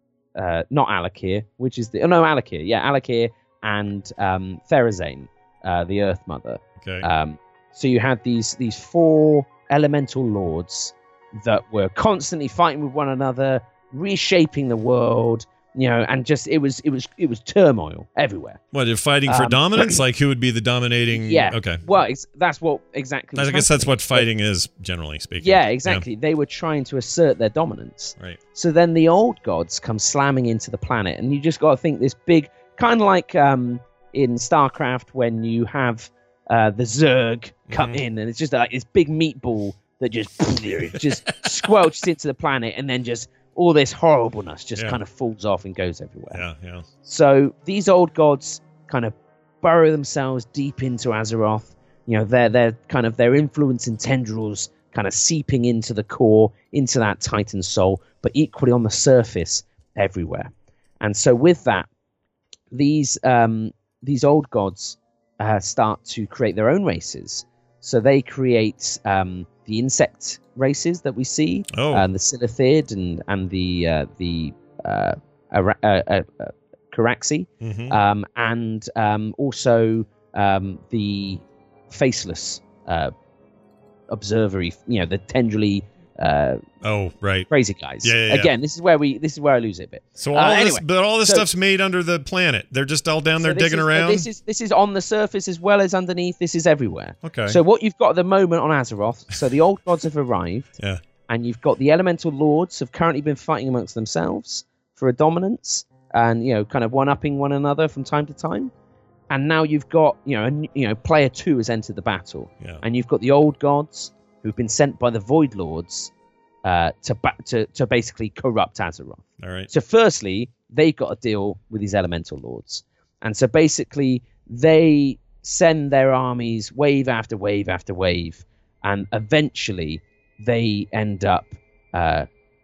S2: uh, not Alakir, which is the oh no Alakir, yeah Alakir and um, Therazane, uh, the Earth Mother.
S1: Okay.
S2: Um, so you had these these four elemental lords that were constantly fighting with one another, reshaping the world. You know, and just it was it was it was turmoil everywhere.
S1: What, they're fighting for
S2: Um,
S1: dominance? Like, who would be the dominating?
S2: Yeah.
S1: Okay.
S2: Well, it's, that's what exactly.
S1: I
S2: was
S1: guess that's
S2: happening.
S1: what fighting is, generally speaking.
S2: Yeah, exactly. They were trying to assert their dominance.
S1: Right.
S2: So then the old gods come slamming into the planet, and you just got to think this big, kind of like um, in StarCraft when you have uh, the Zerg come
S1: Mhm.
S2: in, and it's just like this big meatball that just just squelches into the planet, and then just all this horribleness just
S1: Yeah.
S2: kind of falls off and goes everywhere.
S1: Yeah, yeah.
S2: So these old gods kind of burrow themselves deep into Azeroth. You know, they're they're kind of their influence and tendrils kind of seeping into the core, into that Titan soul, but equally on the surface everywhere. And so with that, these um, these old gods uh, start to create their own races. So they create um, the insect races that we see,
S1: Oh.
S2: and the Silithid and and the uh, the uh, Ara- uh, uh, uh, Caraxi,
S1: Mhm.
S2: um, and um, also um, the faceless uh, observery. You know, the tendrily uh,
S1: Oh, right.
S2: crazy guys.
S1: Yeah, yeah, yeah.
S2: Again, this is where we this is where I lose it a bit.
S1: So
S2: Uh,
S1: all this,
S2: anyway,
S1: but all this
S2: so-
S1: stuff's made under the planet. They're just all down there
S2: So this
S1: digging
S2: is-
S1: around.
S2: This is this is on the surface as well as underneath. This is everywhere.
S1: Okay.
S2: So what you've got at the moment on Azeroth, so the old gods have arrived,
S1: Yeah.
S2: and you've got the elemental lords have currently been fighting amongst themselves for a dominance, and you know, kind of one-upping one another from time to time. And now you've got, you know, a, you know, player two has entered the battle,
S1: Yeah.
S2: and you've got the old gods who've been sent by the Void Lords uh, to ba- to to basically corrupt Azeroth.
S1: All right.
S2: So firstly, they've got to deal with these elemental lords. And so basically they send their armies wave after wave after wave, and eventually they end up uh,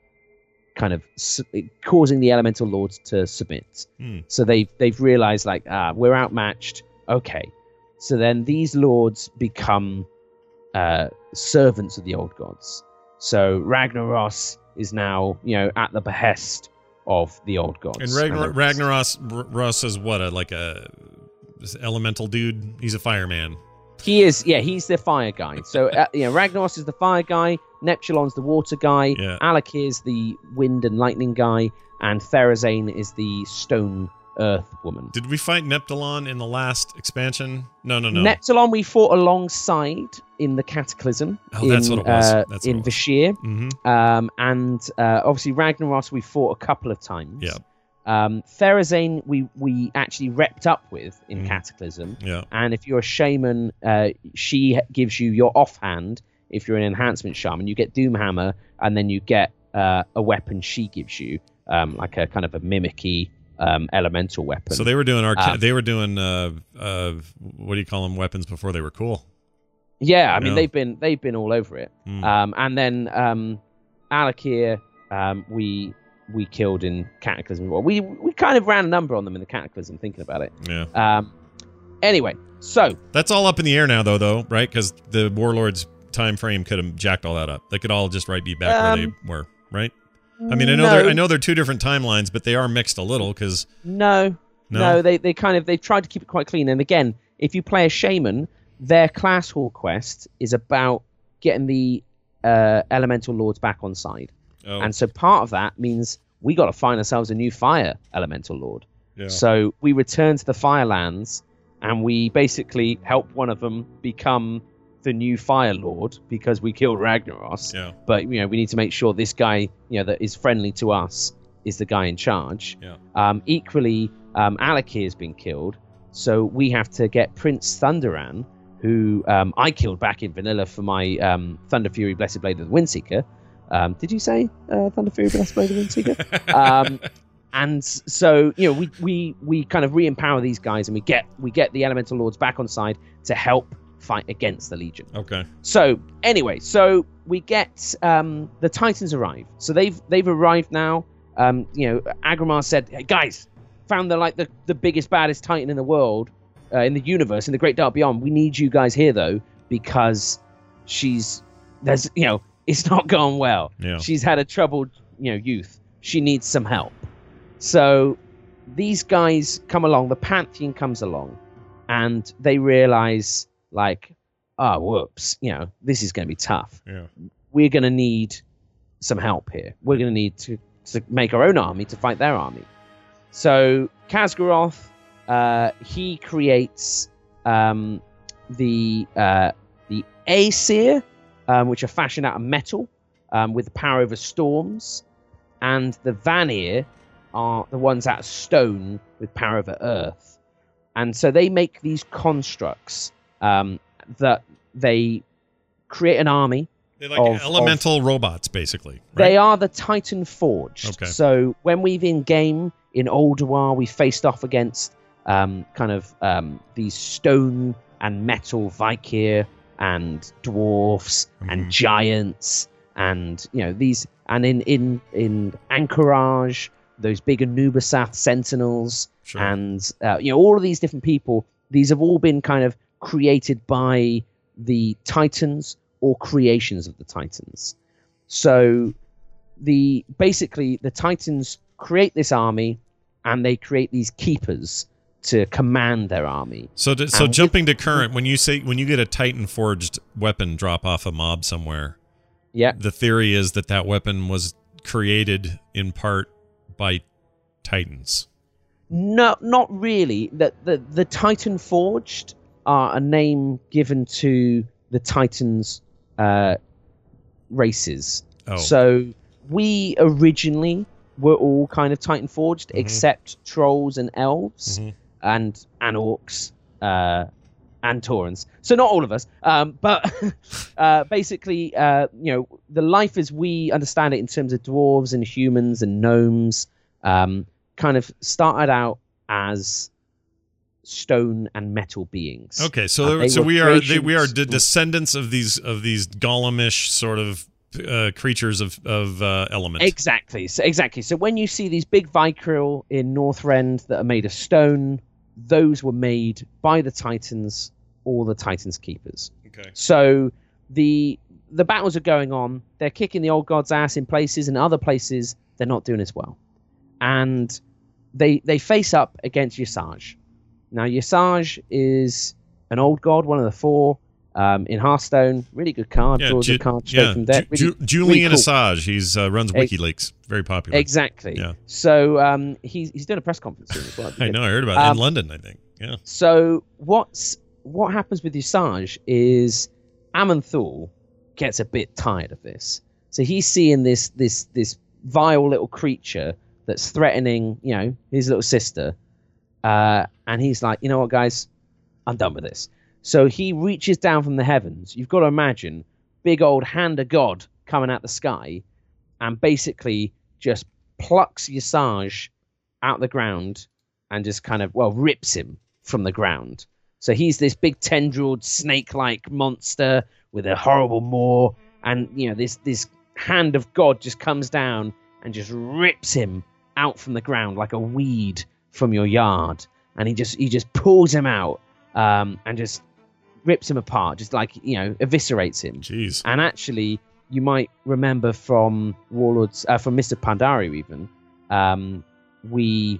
S2: kind of su- causing the elemental lords to submit.
S1: Hmm.
S2: So they've, they've realized, like, ah, we're outmatched. Okay. So then these lords become uh, servants of the old gods. So Ragnaros is now, you know, at the behest of the old gods.
S1: And Ragnar-
S2: And
S1: Ragnaros R- Ross is what, a, like a this elemental dude? He's a fireman.
S2: he is, yeah, he's the fire guy. So, uh, you know, Ragnaros is the fire guy, Neptulon's the water guy,
S1: Yeah.
S2: Alakir is the wind and lightning guy, and Therazane is the stone earth woman.
S1: Did we fight Neptulon in the last expansion? No, no, no.
S2: Neptulon we fought alongside in the Cataclysm.
S1: Oh, that's
S2: in,
S1: what it was.
S2: Uh,
S1: That's what
S2: in
S1: it was.
S2: Vashir.
S1: mm-hmm.
S2: Um, and uh, obviously Ragnaros we fought a couple of times.
S1: Yeah.
S2: Um, Therazane we we actually repped up with in
S1: Mhm.
S2: Cataclysm.
S1: Yeah.
S2: And if you're a shaman, uh, she gives you your offhand. If you're an enhancement shaman, you get Doomhammer, and then you get uh, a weapon she gives you, um, like a kind of a mimicky um, elemental weapon.
S1: So they were doing arca-
S2: Um,
S1: they were doing uh uh what do you call them, weapons before they were cool.
S2: yeah, I mean
S1: Yeah.
S2: they've been they've been all over it.
S1: Mm.
S2: Um, and then um, Alakir, um, we we killed in Cataclysm. Well, we we kind of ran a number on them in the Cataclysm, thinking about it.
S1: Yeah.
S2: Um, anyway, so
S1: That's all up in the air now though though, right? Cuz the warlords time frame could have jacked all that up. They could all just right be back where
S2: Um,
S1: they were, right? I mean, I know
S2: no,
S1: they're I know they're two different timelines, but they are mixed a little cuz
S2: no,
S1: no.
S2: no, they they kind of they've tried to keep it quite clean. And again, if you play a shaman, their class hall quest is about getting the uh, elemental lords back on side.
S1: Oh,
S2: And so part of that means we got to find ourselves a new fire elemental lord.
S1: yeah.
S2: So we return to the Firelands, and we basically help one of them become the new Fire Lord because we killed Ragnaros.
S1: Yeah.
S2: But you know, we need to make sure this guy, you know, that is friendly to us is the guy in charge.
S1: Yeah.
S2: Um, equally, um, Alakir has been killed, so we have to get Prince Thunderan, who um, I killed back in vanilla for my um, Thunder Fury Blessed Blade of the Windseeker. Um, did you say uh, Thunder Fury Blessed Blade of the Windseeker? um, and so you know we we we kind of re-empower these guys, and we get we get the Elemental Lords back on side to help fight against the Legion.
S1: Okay.
S2: So anyway, so we get um, the Titans arrive. So they've they've arrived now. Um, you know, Agramar said, "Hey guys, found the like the, the biggest baddest Titan in the world, uh, in the universe, in the Great Dark Beyond. We need you guys here though, because she's there's you know it's not gone well.
S1: Yeah.
S2: She's had a troubled you know youth. She needs some help." So these guys come along. The Pantheon comes along, and they realize like, oh whoops, you know this is going to be tough.
S1: Yeah.
S2: We're going to need some help here. We're going to need to. to make our own army to fight their army. So Khaz'goroth, uh, he creates um, the uh, the Aesir, um, which are fashioned out of metal um, with the power over storms, and the Vanir are the ones out of stone with power over earth. And so they make these constructs um, that they create an army.
S1: They're like
S2: of,
S1: elemental
S2: of,
S1: robots, basically. Right?
S2: They are the Titan Forged.
S1: Okay.
S2: So when we've in game in Ulduar, we faced off against um, kind of um, these stone and metal Vikir and dwarfs
S1: Mm-hmm.
S2: and giants and you know these and in in in Anchorage those big Anubasath Sentinels
S1: Sure.
S2: and uh, you know all of these different people. These have all been kind of created by the Titans or creations of the Titans. So the basically the Titans create this army and they create these keepers to command their army.
S1: So to, so
S2: And
S1: jumping
S2: with-
S1: to current, when you say when you get a Titan forged weapon drop off a mob somewhere,
S2: Yeah.
S1: the theory is that that weapon was created in part by Titans.
S2: No, not really. The, the the Titan Forged are a name given to the Titans uh, races.
S1: Oh.
S2: So we originally were all kind of Titan Forged,
S1: Mhm.
S2: except trolls and elves
S1: Mhm.
S2: and and orcs uh, and Taurans. So not all of us, um, but uh, basically, uh, you know, the life as we understand it in terms of dwarves and humans and gnomes, um, kind of started out as stone and metal beings.
S1: Okay, so
S2: Uh,
S1: there-
S2: they
S1: so
S2: were
S1: we are they, we are
S2: creations-
S1: de- descendants of these of these Gollum-ish sort of uh, creatures of of uh, element.
S2: Exactly. So exactly. So when you see these big Vicryl in Northrend that are made of stone, those were made by the Titans or the Titans Keepers.
S1: Okay.
S2: So the the battles are going on. They're kicking the old god's ass in places, and other places they're not doing as well. And they they face up against Yasaj. Now Yasaj is an old god, one of the four. Um, in Hearthstone, really good card.
S1: Yeah,
S2: Draws
S1: Ju-
S2: a card straight
S1: yeah.
S2: from deck.
S1: Ju-
S2: Really,
S1: Ju- Julian
S2: really cool.
S1: Assange. He's uh, runs
S2: Ex-
S1: WikiLeaks. Very popular.
S2: Exactly.
S1: Yeah.
S2: So um, he's he's doing a press conference soon as well.
S1: I know. I heard about it
S2: Um,
S1: in London. I think. Yeah.
S2: So what's what happens with Yasaj is Aman'Thul gets a bit tired of this. So he's seeing this this this vile little creature that's threatening, you know, his little sister, uh, and he's like, you know what, guys, I'm done with this. So he reaches down from the heavens. You've got to imagine big old hand of God coming out the sky, and basically just plucks Yasaj out the ground and just kind of well rips him from the ground. So he's this big tendrilled snake-like monster with a horrible maw, and you know this this hand of God just comes down and just rips him out from the ground like a weed from your yard, and he just he just pulls him out um, and just rips him apart, just like you know eviscerates him.
S1: Jeez.
S2: And actually, you might remember from Warlords, uh, from Mister Pandaria even, um, we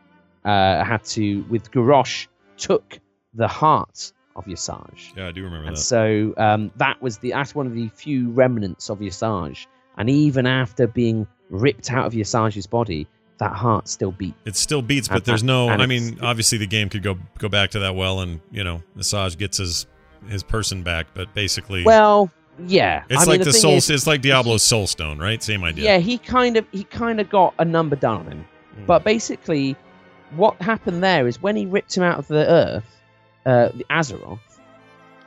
S2: uh, had to with Garrosh took the heart of Yasaj.
S1: Yeah, I do remember
S2: And
S1: that.
S2: so um, that was the that's one of the few remnants of Yasaj. And even after being ripped out of Yasaj's body, that heart still beat.
S1: It still beats, but
S2: And-
S1: there's no.
S2: and
S1: I
S2: it's-
S1: mean, obviously the game could go go back to that well, and you know, Assange gets his his person back, but basically,
S2: Well, yeah.
S1: it's
S2: I mean,
S1: like
S2: the
S1: the
S2: thing
S1: soul.
S2: is-
S1: It's like Diablo's Soul Stone, right? Same idea.
S2: Yeah, he kind of he kind of got a number done on him.
S1: Mm.
S2: But basically, what happened there is when he ripped him out of the earth, uh, the Azeroth,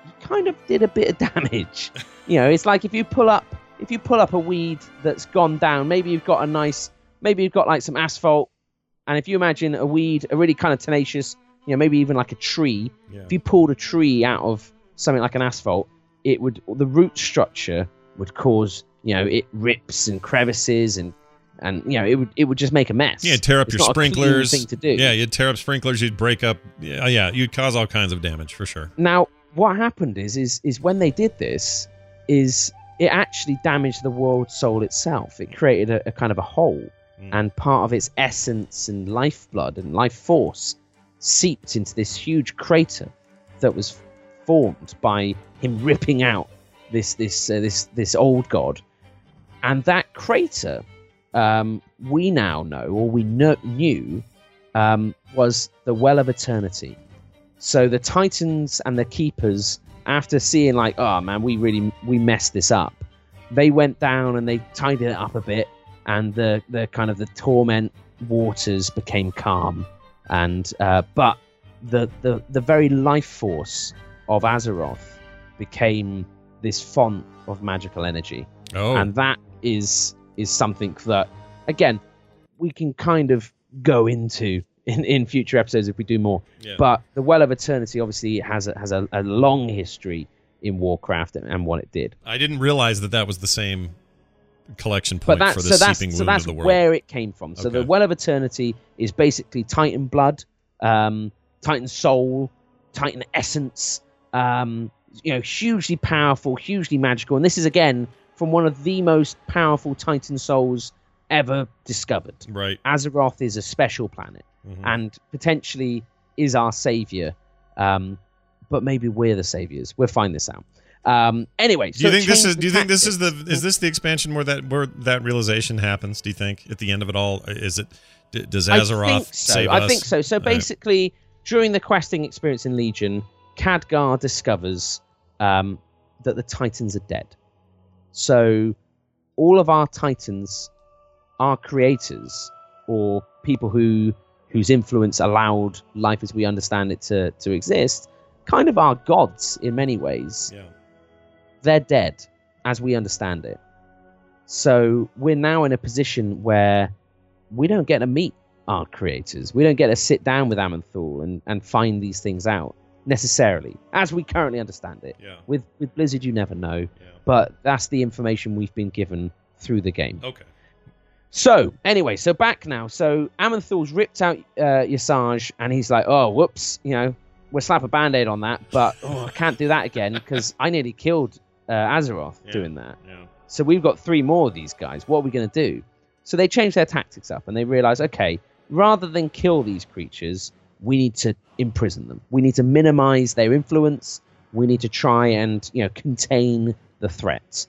S2: you kind of did a bit of damage. You know, it's like if you pull up if you pull up a weed that's gone down, maybe you've got a nice, maybe you've got like some asphalt, and if you imagine a weed, a really kind of tenacious, you know, maybe even like a tree,
S1: Yeah.
S2: if you pulled a tree out of something like an asphalt, it would, the root structure would cause, you know, it rips and crevices and, and you know, it would it would just make a mess.
S1: Yeah, tear up
S2: It's
S1: your
S2: not a clean
S1: sprinklers.
S2: thing to do.
S1: Yeah, you'd tear up sprinklers. You'd break up. Yeah, yeah, you'd cause all kinds of damage for sure.
S2: Now, what happened is, is, is when they did this, is it actually damaged the world soul itself. It created a, a kind of a hole,
S1: Mm.
S2: and part of its essence and lifeblood and life force seeped into this huge crater that was formed by him ripping out this this uh, this this old god. And that crater, um, we now know, or we kno- knew, um, was the Well of Eternity. So the Titans and the Keepers, after seeing like, oh man, we really we messed this up, they went down and they tidied it up a bit, and the the kind of the torment waters became calm, and uh, but the the the very life force of Azeroth became this font of magical energy.
S1: Oh,
S2: And that is is something that, again, we can kind of go into in, in future episodes if we do more.
S1: yeah.
S2: But the Well of Eternity obviously has a, has a, a long history in Warcraft and, and what it did.
S1: I didn't realize that that was the same collection
S2: But
S1: point
S2: that's
S1: for the
S2: so that's
S1: seeping
S2: so
S1: wound
S2: that's
S1: of the world.
S2: where it came from. So the
S1: Okay.
S2: Well of Eternity is basically Titan blood, um, Titan soul, Titan essence. Um, you know, hugely powerful, hugely magical, and this is again from one of the most powerful Titan souls ever discovered.
S1: Right.
S2: Azeroth is a special planet
S1: Mhm.
S2: and potentially is our savior, um, but maybe we're the saviors. We'll find this out. Um, anyway,
S1: Do you
S2: so
S1: think this
S2: change
S1: is?
S2: the
S1: Do you think this is the?
S2: tactics.
S1: Is this the expansion where that where that realization happens? Do you think at the end of it all, is it? d- Does
S2: I
S1: Azeroth
S2: think so.
S1: save
S2: I
S1: us?
S2: think so. So
S1: All right.
S2: basically, during the questing experience in Legion, Khadgar discovers um, that the Titans are dead. So all of our Titans, our creators, or people who whose influence allowed life as we understand it to, to exist, kind of are gods in many ways.
S1: Yeah.
S2: They're dead as we understand it. So we're now in a position where we don't get to meet our creators. We don't get to sit down with Aman'Thul and, and find these things out necessarily, as we currently understand it.
S1: Yeah.
S2: With with Blizzard, you never know,
S1: Yeah.
S2: but that's the information we've been given through the game.
S1: Okay.
S2: So anyway, so back now. So Aman'Thul's ripped out uh, Yasaj, and he's like, "Oh, whoops! You know, we'll slap a band-aid on that, but oh, I can't do that again because I nearly killed uh, Azeroth
S1: Yeah.
S2: doing that."
S1: Yeah.
S2: So we've got three more of these guys. What are we going to do? So they change their tactics up, and they realize, okay, rather than kill these creatures, we need to imprison them. We need to minimize their influence. We need to try and, you know, contain the threats.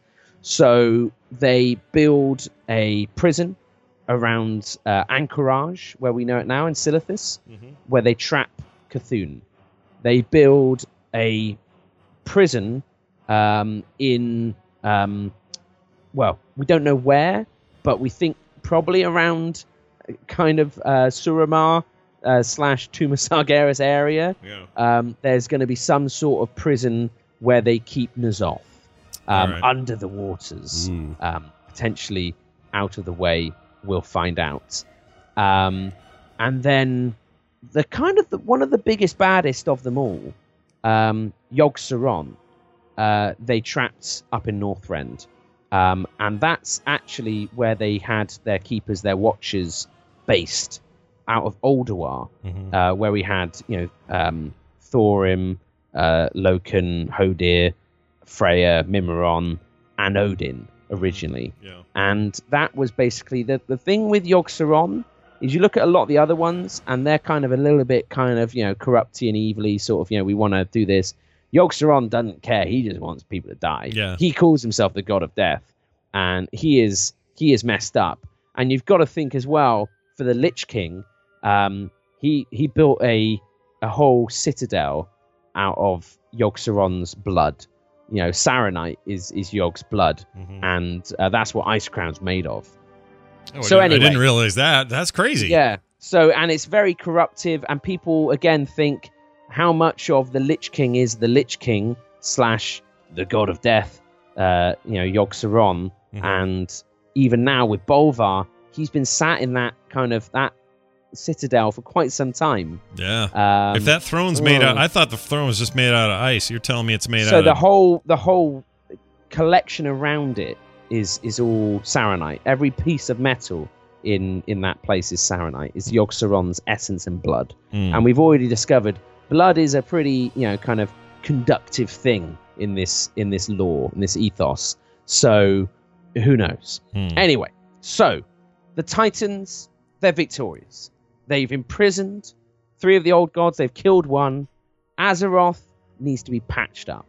S2: So they build a prison around uh, Anchorage, where we know it now, in Silithus,
S1: Mm-hmm.
S2: where they trap Cthulhu. They build a prison um, in, um, well, we don't know where, but we think probably around uh, kind of uh, Suramar uh, slash Tuma Sargeras area.
S1: Yeah.
S2: Um, there's going to be some sort of prison where they keep N'Zoth um,
S1: Alright.
S2: under the waters,
S1: Ooh.
S2: um, potentially out of the way. We'll find out. Um, and then the kind of the, one of the biggest, baddest of them all, um, Yogg-Saron, uh, they trapped up in Northrend. Um, and that's actually where they had their keepers, their watchers, based out of Ulduar,
S1: Mhm.
S2: uh, where we had, you know, um, Thorim, uh, Loken, Hodir, Freya, Mimiron, and Odin originally.
S1: Yeah.
S2: And that was basically the the thing with Yogg-Saron is you look at a lot of the other ones, and they're kind of a little bit kind of, you know, corrupty and evilly, sort of, you know, we want to do this. Yogg-Saron doesn't care. He just wants people to die.
S1: Yeah.
S2: He calls himself the god of death, and he is he is messed up. And you've got to think as well for the Lich King. Um, he he built a a whole citadel out of Yogg-Saron's blood. You know, Saronite is is Yogg's blood,
S1: Mhm.
S2: and uh, that's what Ice Crown's made of.
S1: Oh, I
S2: So
S1: didn't- I
S2: anyway.
S1: didn't realize that. That's crazy.
S2: Yeah. So, and it's very corruptive, and people again think how much of the Lich King is the Lich King slash the god of death, uh, you know, Yogg-Saron. Mm-hmm. And even now with Bolvar, he's been sat in that kind of that citadel for quite some time.
S1: Yeah.
S2: Um,
S1: if that throne's made out, I thought the throne was just made out of ice. You're telling me it's made
S2: so
S1: out
S2: the
S1: of...
S2: whole the whole collection around it is is all Saronite. Every piece of metal in in that place is Saronite. It's Yogg-Saron's essence and blood. Mm. And we've already discovered blood is a pretty, you know, kind of conductive thing in this in this lore, in this ethos. So who knows? Mm. Anyway, so the Titans, they're victorious. They've imprisoned three of the old gods. They've killed one. Azeroth needs to be patched up.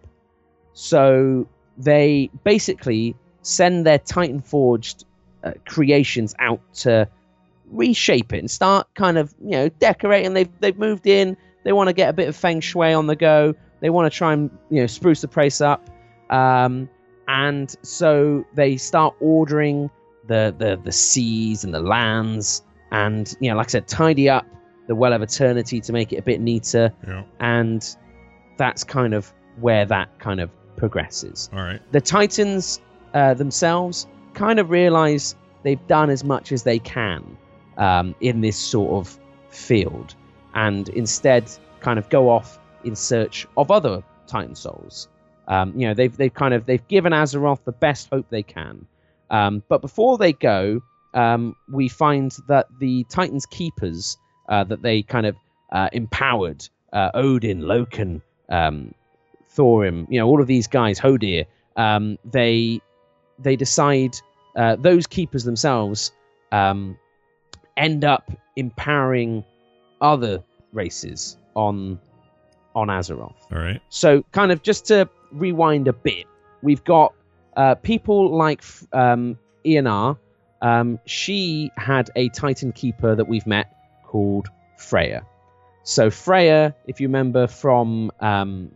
S2: So they basically send their Titan-forged uh, creations out to reshape it and start kind of, you know, decorating. They've, they've moved in. They want to get a bit of feng shui on the go. They want to try and, you know, spruce the place up. Um, and so they start ordering the, the, the seas and the lands and, you know, like I said, tidy up the Well of Eternity to make it a bit neater.
S1: Yeah.
S2: And that's kind of where that kind of progresses.
S1: All right.
S2: The Titans uh, themselves kind of realize they've done as much as they can um, in this sort of field, and instead kind of go off in search of other Titan souls. Um, you know, they've they've kind of they've given Azeroth the best hope they can. Um, but before they go, um, we find that the Titans keepers uh, that they kind of uh, empowered, uh, Odin, Loken, um, Thorim, you know, all of these guys, Hodir, um, they they decide uh, those keepers themselves um, end up empowering other races on on Azeroth.
S1: All right.
S2: So kind of just to rewind a bit, we've got uh, people like um, Ionar. Um, she had a Titan keeper that we've met called Freya. So Freya, if you remember from um,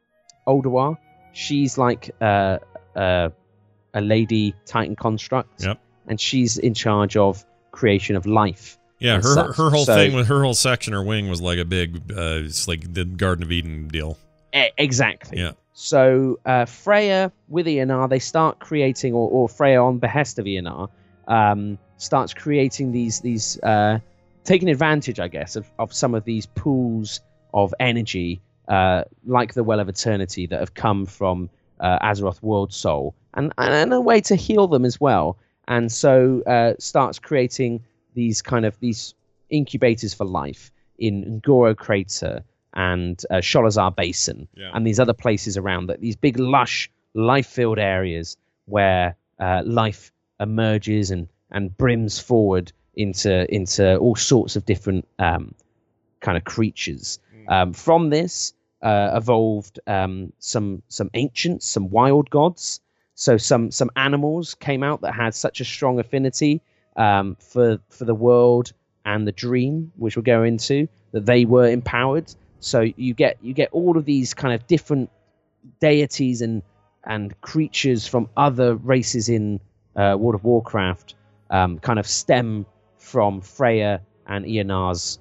S2: Ulduar, she's like uh, uh, a lady Titan construct.
S1: Yep.
S2: And she's in charge of creation of life.
S1: Yeah, her
S2: such.
S1: her whole
S2: so,
S1: thing with her whole section, her wing was like a big, uh, it's like the Garden of Eden deal.
S2: Exactly.
S1: Yeah.
S2: So uh, Freya with Ionar, they start creating, or, or Freya on behest of Ionar, um, starts creating these these uh, taking advantage, I guess, of, of some of these pools of energy, uh, like the Well of Eternity, that have come from uh, Azeroth World Soul, and, and a way to heal them as well. And so uh, starts creating these kind of these incubators for life in Ngoro Crater and uh, Sholazar Basin,
S1: yeah.
S2: and these other places around that, these big lush life-filled areas where uh, life emerges and, and brims forward into into all sorts of different um, kind of creatures. Mm. Um, from this uh, evolved um, some some ancients, some wild gods. So some some animals came out that had such a strong affinity um, for for the world and the dream, which we'll go into, that they were empowered. So you get you get all of these kind of different deities and and creatures from other races in uh, World of Warcraft, um, kind of stem from Freya and Ionar's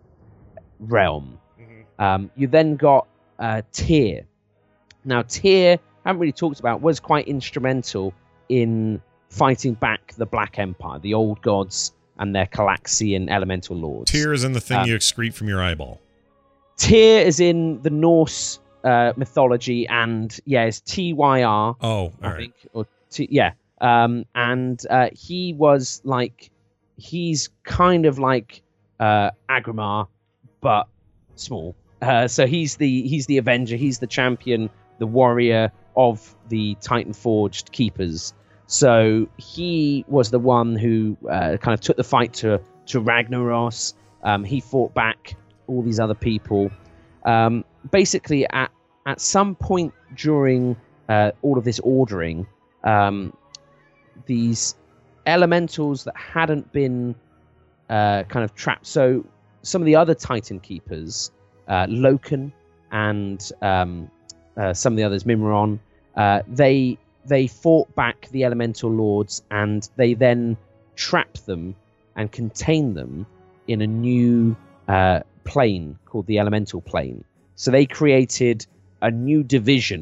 S2: realm. Mm-hmm. Um, you then got uh, Tyr. Now Tyr, I haven't really talked about, was quite instrumental in fighting back the Black Empire, the old gods and their Calaxian elemental lords.
S1: Tyr is in the thing
S2: um,
S1: you excrete from your eyeball.
S2: Tyr is in the Norse uh, mythology, and yeah, it's T Y R.
S1: Oh, all
S2: I
S1: right.
S2: think, or T, yeah, um, and uh, he was like, he's kind of like uh, Agrimar, but small. Uh, so he's the he's the Avenger, he's the champion, the warrior of the Titan Forged Keepers. So he was the one who uh, kind of took the fight to to Ragnaros. Um, he fought back all these other people. Um, basically, at at some point during uh, all of this ordering, um, these elementals that hadn't been uh, kind of trapped. So some of the other Titan Keepers, uh, Loken and um, uh, some of the others, Mimron, uh, they they fought back the elemental lords, and they then trapped them and contained them in a new uh, plane called the Elemental Plane. So they created a new division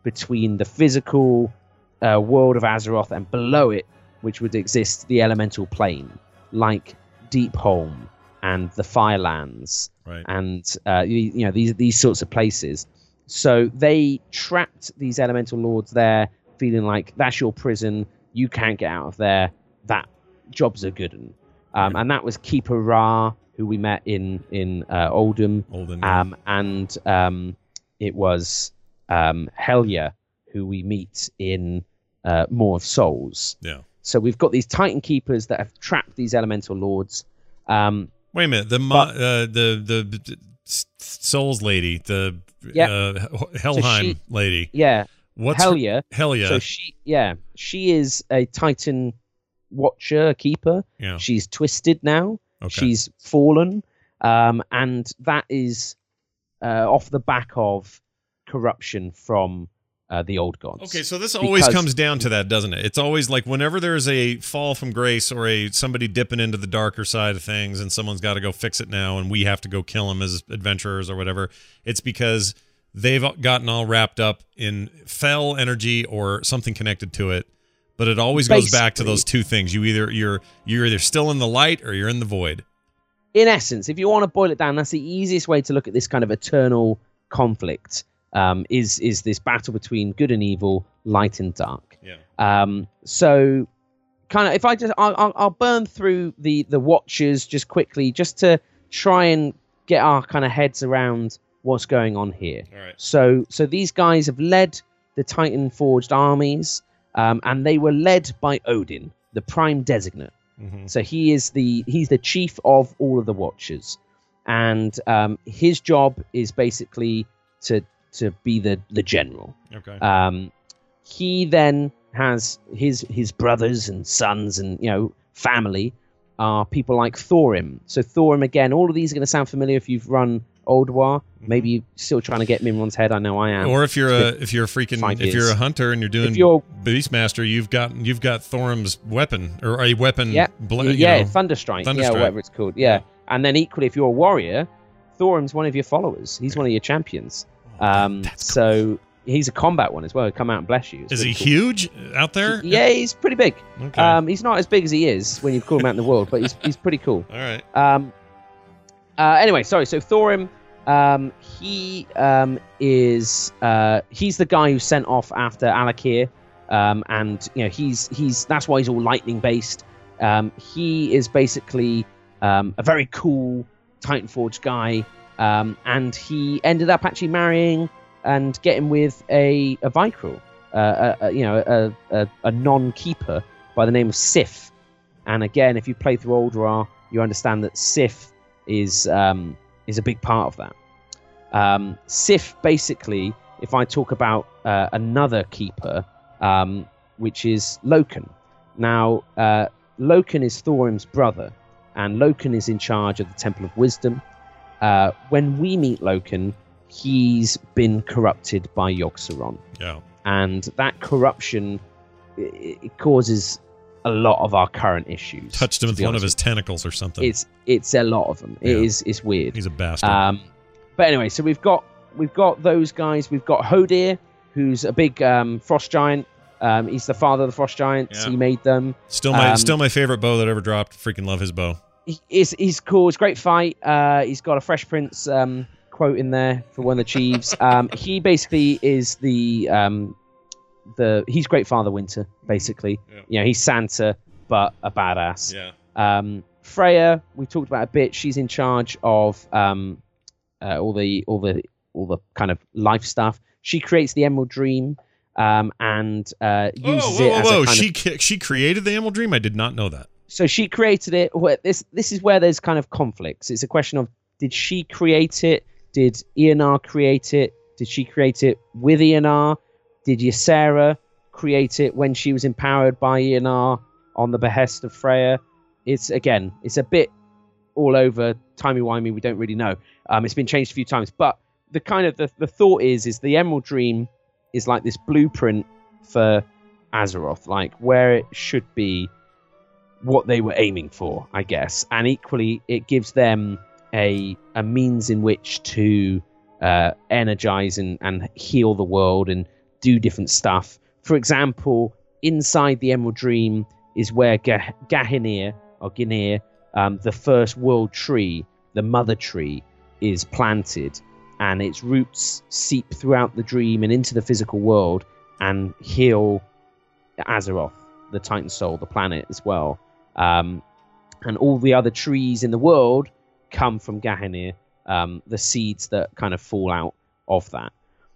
S2: between the physical uh, world of Azeroth and below it, which would exist the elemental plane, like Deepholm and the Firelands,
S1: right.
S2: and uh, you, you know these these sorts of places. So they trapped these elemental lords there, feeling like that's your prison. You can't get out of there. That job's a good one. Um,
S1: right.
S2: And that was Keeper Ra, who we met in in uh, Oldham.
S1: Oldham, yeah.
S2: um, and um, it was um, Helya, who we meet in uh, Maw of Souls.
S1: Yeah.
S2: So we've got these Titan Keepers that have trapped these elemental lords. Um,
S1: Wait a minute. The mo-
S2: but,
S1: uh, the, the the Souls lady, the
S2: Yep.
S1: uh, Helheim
S2: So she-
S1: lady.
S2: yeah,
S1: What's her-
S2: Helya.
S1: Helya.
S2: So she, yeah, she is a Titan Watcher, a keeper.
S1: yeah.
S2: She's twisted now.
S1: Okay.
S2: She's fallen, um, and that is uh, off the back of corruption from uh, the old gods.
S1: Okay, so this always
S2: Because-
S1: comes down to that, doesn't it? It's always like whenever there's a fall from grace or a somebody dipping into the darker side of things and someone's got to go fix it now and we have to go kill them as adventurers or whatever, it's because they've gotten all wrapped up in fell energy or something connected to it. But it always goes back to
S2: Basically.
S1: those two things. You either you're you're either still in the light or you're in the void.
S2: In essence, if you want to boil it down, that's the easiest way to look at this kind of eternal conflict. Um, is is this battle between good and evil, light and dark?
S1: Yeah.
S2: Um, so, kind of, if I just, I'll, I'll, I'll burn through the the Watchers just quickly, just to try and get our kind of heads around what's going on here.
S1: All right.
S2: So, so these guys have led the Titan forged armies, um, and they were led by Odin, the Prime Designate.
S1: Mm-hmm.
S2: So he is the he's the chief of all of the Watchers, and um, his job is basically to to be the the general.
S1: Okay.
S2: Um, he then has his his brothers and sons and you know family are people like Thorim. So Thorim again, all of these are going to sound familiar if you've run Old War. Maybe you're still trying to get Mimron's head. I know I am.
S1: Or if you're a
S2: It's
S1: if you're a freaking
S2: five
S1: if you're
S2: years.
S1: a hunter and you're doing
S2: If you're-
S1: Beastmaster, you've got you've got Thorim's weapon or a weapon.
S2: Yeah,
S1: bl-
S2: yeah,
S1: you
S2: yeah,
S1: know.
S2: Thunderstrike, yeah,
S1: Thunderstrike.
S2: whatever it's called, yeah. And then equally, if you're a warrior, Thorim's one of your followers. He's one of your champions. Um,
S1: That's
S2: so he's a combat one as well. He'll come out and bless you. It's
S1: Is he
S2: really cool.
S1: huge out there?
S2: Yeah, he's pretty big.
S1: Okay.
S2: Um, he's not as big as he is when you call him out in the world, but he's he's pretty cool.
S1: All right.
S2: Um, uh, anyway, sorry. So Thorim, um, he um, is uh, he's the guy who sent off after Alakir, um, and you know he's he's that's why he's all lightning based. Um, he is basically um, a very cool Titanforge guy, um, and he ended up actually marrying and getting with a a Vicryl, uh, a, a, you know, a, a, a non-keeper by the name of Sif. And again, if you play through Old Ra, you understand that Sif is um, is a big part of that. Um, Sif, basically, if I talk about uh, another keeper, um, which is Loken. Now, uh, Loken is Thorim's brother, and Loken is in charge of the Temple of Wisdom. Uh, when we meet Loken, he's been corrupted by Yogg-Saron,
S1: Yeah.
S2: and that corruption it, it causes a lot of our current issues.
S1: Touched him
S2: to
S1: with
S2: be
S1: one of
S2: honest
S1: his tentacles or something.
S2: with you. It's it's a lot of them. It
S1: Yeah.
S2: is it's weird.
S1: He's a bastard.
S2: Um, but anyway, so we've got we've got those guys. We've got Hodir, who's a big um, frost giant. Um, he's the father of the frost giants.
S1: Yeah.
S2: He made them.
S1: still my
S2: um,
S1: still my favorite bow that ever dropped. Freaking love his bow.
S2: He, he's, he's cool. It's a great fight. Uh, he's got a Fresh Prince um, quote in there for one of the chiefs. Um, he basically is the um, the he's Great Father Winter. Basically,
S1: Yeah.
S2: you know, he's Santa but a badass.
S1: Yeah.
S2: Um, Freya, we talked about a bit. She's in charge of um, uh, all the all the all the kind of life stuff. She creates the Emerald Dream um, and uh,
S1: Whoa,
S2: uses
S1: whoa,
S2: it
S1: whoa,
S2: as
S1: whoa!
S2: a kind
S1: She
S2: of.
S1: ca- she created the Emerald Dream. I did not know that.
S2: So she created it. where- This this is where there's kind of conflicts. It's a question of did she create it? Did Ionar create it? Did she create it with Ionar? Did Ysera create it when she was empowered by Ionar on the behest of Freya? It's again, it's a bit all over timey-wimey. We don't really know. Um, it's been changed a few times, but the kind of the, the thought is is the Emerald Dream is like this blueprint for Azeroth, like where it should be, what they were aiming for, I guess. And equally, it gives them a a means in which to uh, energize and, and heal the world and do different stuff. For example, inside the Emerald Dream is where Gah- Gahinir, or Ginir, um, the first world tree, the mother tree, is planted, and its roots seep throughout the dream and into the physical world and heal Azeroth, the Titan Soul, the planet as well. Um, and all the other trees in the world come from Gahinir, um, the seeds that kind of fall out of that.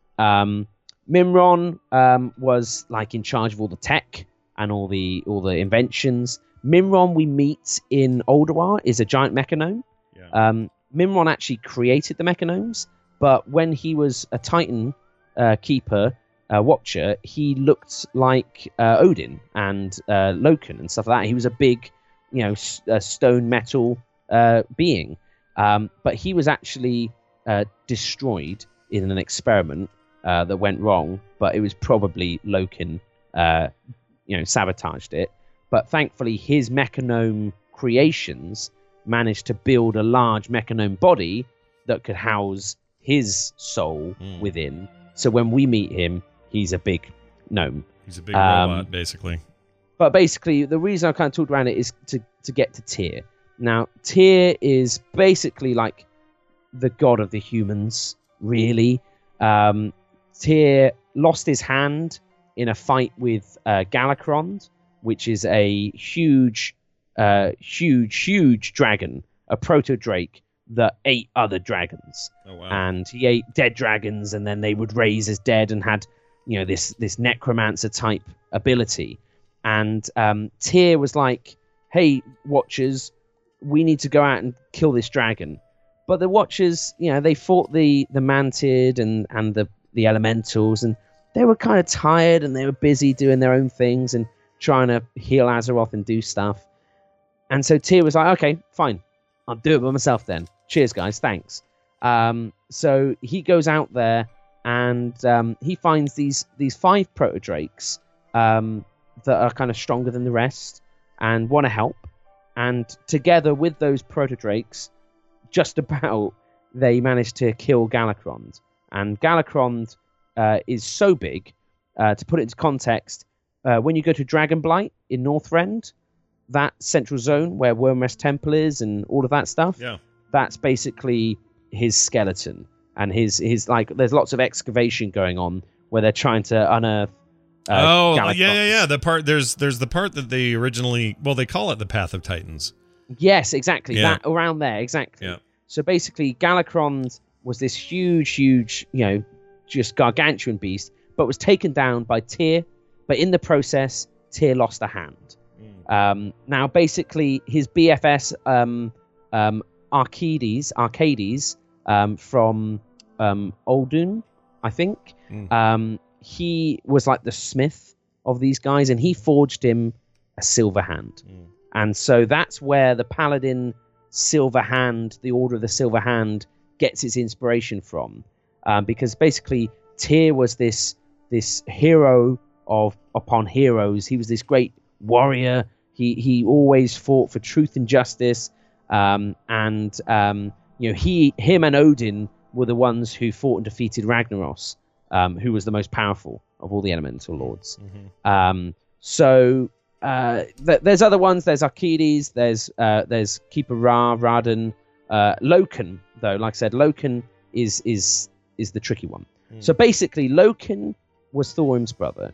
S2: Um, Mimron um, was like in charge of all the tech and all the all the inventions. Mimron we meet in Ulduar is a giant mechanome.
S1: Yeah.
S2: Um, Mimron actually created the mechanomes, but when he was a Titan uh, keeper, uh, watcher, he looked like uh, Odin and uh, Loken and stuff like that. He was a big, you know, s- uh, stone metal uh, being, um, but he was actually uh, destroyed in an experiment uh, that went wrong. But it was probably Loken, uh, you know, sabotaged it. But thankfully, his mechanome creations managed to build a large mechanome body that could house his soul
S1: Mm.
S2: within. So when we meet him, he's a big gnome.
S1: He's a big
S2: Um,
S1: robot, basically.
S2: But basically, the reason I kind of talked around it is to, to get to Tyr. Now, Tyr is basically like the god of the humans, really. Um, Tyr lost his hand in a fight with uh, Galakrond, which is a huge, uh, huge, huge dragon, a proto-drake that ate other dragons.
S1: Oh, wow.
S2: And he ate dead dragons, and then they would raise as dead and had, you know, this this necromancer type ability. And um, Tyr was like, "Hey, Watchers, we need to go out and kill this dragon." But the Watchers, you know, they fought the the Mantid and and the the Elementals, and they were kind of tired and they were busy doing their own things and trying to heal Azeroth and do stuff. And so Tyr was like, "Okay, fine, I'll do it by myself then. Cheers, guys, thanks." Um, so he goes out there and um, he finds these these five proto-drakes um, that are kind of stronger than the rest and want to help. And together with those proto-drakes, just about, they manage to kill Galakrond. And Galakrond uh, is so big, uh, to put it into context, uh, when you go to Dragonblight in Northrend, that central zone where Wormrest Temple is and all of that stuff,
S1: Yeah.
S2: that's basically his skeleton. And his, his like, there's lots of excavation going on where they're trying to unearth uh,
S1: oh,
S2: Galakrond.
S1: yeah, yeah, yeah. The part there's there's the part that they originally well they call it the Path of Titans.
S2: Yes, exactly.
S1: Yeah.
S2: That around there, exactly.
S1: Yeah.
S2: So basically, Galakrond was this huge, huge, you know, just gargantuan beast, but was taken down by Tyr. But in the process, Tyr lost a hand.
S1: Mm.
S2: Um, now, basically, his B F S, um, um, Arcades, Arcades, um, from um, Uldum, I think,
S1: Mm.
S2: um, he was like the smith of these guys, and he forged him a silver hand.
S1: Mm.
S2: And so that's where the Paladin Silver Hand, the Order of the Silver Hand, gets its inspiration from. Um, because basically, Tyr was this this hero of upon heroes. He was this great warrior. He he always fought for truth and justice. Um, and um, you know, he him and Odin were the ones who fought and defeated Ragnaros, um, who was the most powerful of all the elemental lords.
S1: Mm-hmm.
S2: Um, so uh, th- there's other ones. There's Arcades. There's uh, there's Keeper Ra, Radan, uh, Loken. Though, like I said, Loken is is is the tricky one.
S1: Mm.
S2: So basically, Loken was Thorim's brother,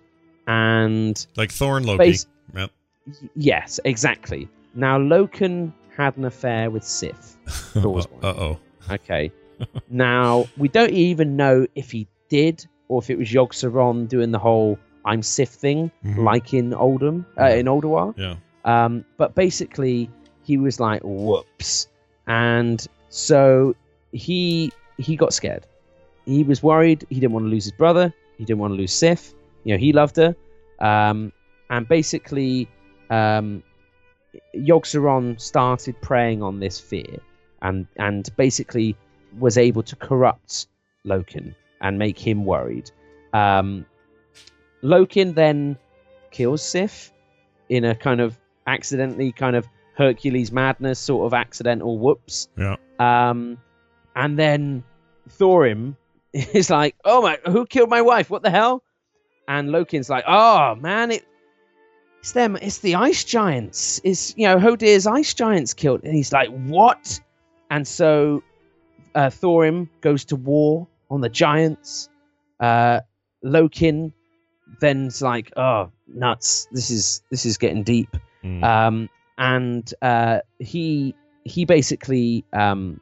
S2: and
S1: Like Thorn Loki.
S2: Bas-
S1: Yep.
S2: y- yes, exactly. Now Loken had an affair with Sif. Thor's
S1: uh
S2: wife.
S1: oh.
S2: Okay. Now we don't even know if he did or if it was Yogg-Saron doing the whole "I'm Sif" thing,
S1: Mhm.
S2: like in Oldham, uh,
S1: Yeah.
S2: in Ulduar.
S1: Yeah.
S2: Um, but basically, he was like, "Whoops," and so he he got scared. He was worried. He didn't want to lose his brother. He didn't want to lose Sif. You know, he loved her, um, and basically, um, Yogg-Saron started preying on this fear, and and basically was able to corrupt Loken and make him worried. Um, Loken then kills Sif in a kind of accidentally kind of Hercules madness sort of accidental whoops.
S1: Yeah.
S2: Um, and then Thorim is like, "Oh my, who killed my wife? What the hell?" and Lokin's like, oh man, it, it's them, it's the ice giants. It's, you know, Hodir's ice giants killed. And he's like, what? And so uh, Thorim goes to war on the giants. Uh, Lokin then's like, oh, nuts. This is this is getting deep.
S1: Mm.
S2: Um, and uh, he he basically um,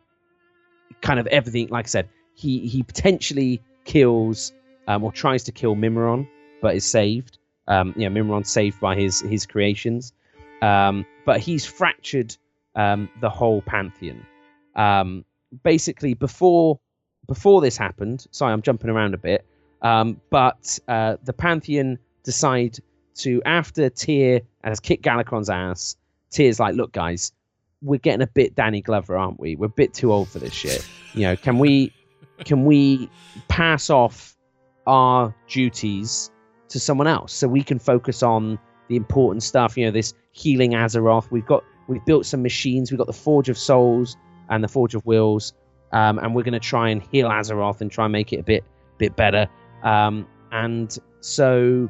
S2: kind of everything, like I said, he he potentially kills um, or tries to kill Mimiron, but is saved. Um, you know, Mimiron's saved by his his creations, um, but he's fractured um, the whole pantheon. Um, basically, before before this happened, sorry, I'm jumping around a bit, um, but uh, the pantheon decide to, after Tyr has kicked Galakrond's ass, Tyr's like, look, guys, we're getting a bit Danny Glover, aren't we? We're a bit too old for this shit. You know, can we can we pass off our duties to someone else so we can focus on the important stuff? You know, this healing Azeroth. We've got we've built some machines. We've got the Forge of Souls and the Forge of Wills, um, and we're going to try and heal Azeroth and try and make it a bit bit better. Um, and so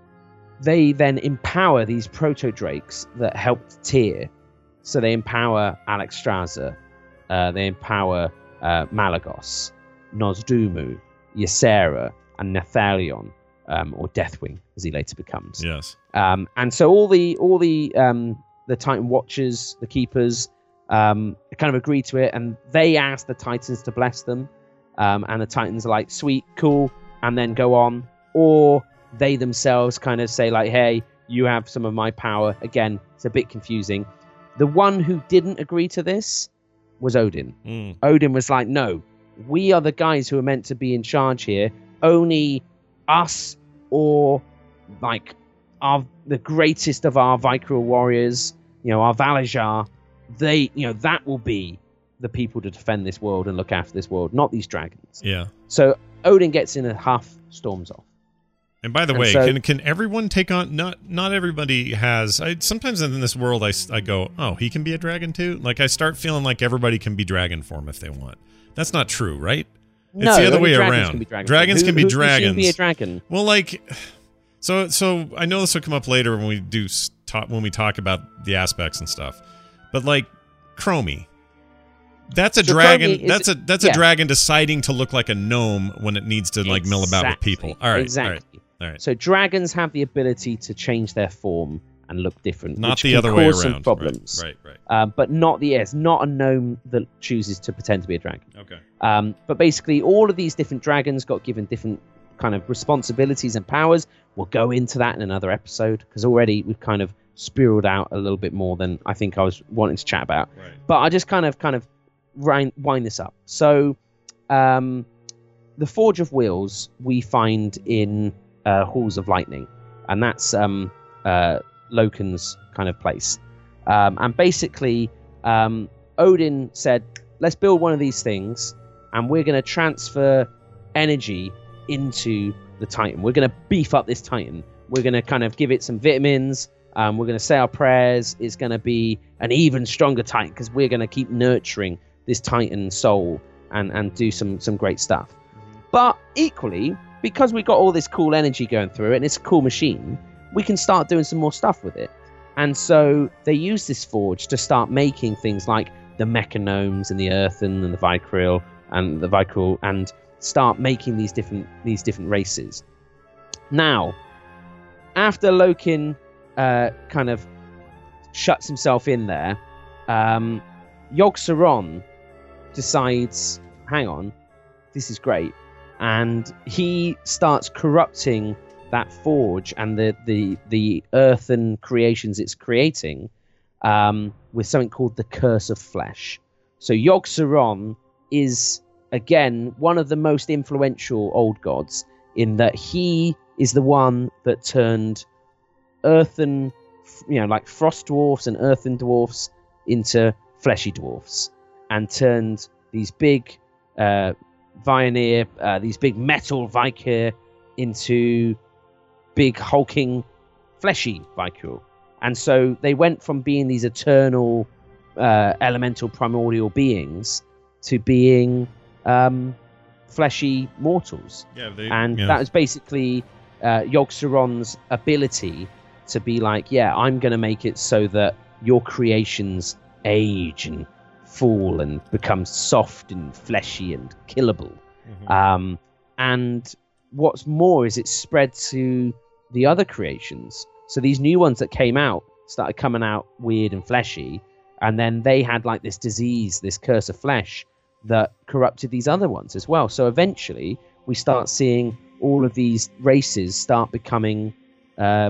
S2: they then empower these proto-drakes that helped Tyr. So they empower Alexstrasza, uh, they empower uh, Malagos, Nosdumu, Ysera, and Nathalion, um, or Deathwing, as he later becomes.
S1: Yes.
S2: Um, and so all the all the um, the Titan Watchers, the Keepers, um, kind of agree to it, and they ask the Titans to bless them. Um, and the Titans are like, sweet, cool, and then go on. Or they themselves kind of say like, hey, you have some of my power. Again, it's a bit confusing. The one who didn't agree to this was Odin.
S1: Mm.
S2: Odin was like, no, we are the guys who are meant to be in charge here. Only us or like our the greatest of our Vikral warriors, you know, our Valajar, they, you know, that will be the people to defend this world and look after this world, not these dragons.
S1: Yeah.
S2: So Odin gets in a huff, storms off.
S1: And by the
S2: And
S1: way,
S2: so-
S1: can can everyone take on? Not not everybody has. I sometimes in this world, I, s- I go, oh, he can be a dragon too. Like I start feeling like everybody can be dragon form if they want. That's not true, right? It's
S2: No,
S1: the other
S2: only
S1: way
S2: dragons
S1: around.
S2: can be dragons.
S1: Dragons
S2: Who-
S1: can be
S2: who- who should
S1: dragons.
S2: be a dragon?
S1: Well, like, so so I know this will come up later when we do s- talk when we talk about the aspects and stuff. But like Chromie, that's a
S2: So
S1: dragon.
S2: Chromie is-
S1: That's a that's
S2: yeah.
S1: a dragon deciding to look like a gnome when it needs to like mill about with people.
S2: Exactly,
S1: All right,
S2: exactly.
S1: all right, all right.
S2: So dragons have the ability to change their form and look different,
S1: Not
S2: which
S1: the
S2: can
S1: other way
S2: cause
S1: around.
S2: some problems.
S1: Right, right, right.
S2: Um, but not the yes, not a gnome that chooses to pretend to be a dragon.
S1: Okay.
S2: Um, but basically, all of these different dragons got given different kind of responsibilities and powers. We'll go into that in another episode because already we've kind of spiraled out a little bit more than I think I was wanting to chat about.
S1: Right.
S2: But I just kind of kind of wind, wind this up. So, um, the Forge of Wills we find in uh, Halls of Lightning, and that's um, uh, Loken's kind of place. Um, and basically, um, Odin said, let's build one of these things, and we're going to transfer energy into the Titan. We're going to beef up this Titan. We're going to kind of give it some vitamins. Um, we're going to say our prayers. It's going to be an even stronger Titan because we're going to keep nurturing this Titan soul and, and do some, some great stuff. But equally, because we got all this cool energy going through it and it's a cool machine, we can start doing some more stuff with it. And so they use this forge to start making things like the Mechanomes and the Earthen and the Vykril and the Vykril and start making these different these different races. Now, after Lokin uh, kind of shuts himself in there, um, Yogg-Saron decides, hang on, this is great. And he starts corrupting that forge and the, the, the earthen creations it's creating um, with something called the Curse of Flesh. So Yogg-Saron is, again, one of the most influential old gods in that he is the one that turned earthen, you know, like frost dwarfs and earthen dwarfs into fleshy dwarfs and turned these big uh, Vioneer, uh, these big metal Vikir into big hulking fleshy Vikir. And so they went from being these eternal uh, elemental primordial beings to being um, fleshy mortals.
S1: Yeah, they,
S2: And
S1: yeah.
S2: that was basically uh, Yogg-Saron's ability to be like, yeah, I'm going to make it so that your creations age and fall and become soft and fleshy and killable. Mm-hmm. Um, and what's more is it spread to the other creations. So these new ones that came out started coming out weird and fleshy, and then they had like this disease, this curse of flesh that corrupted these other ones as well. So eventually we start seeing all of these races start becoming uh,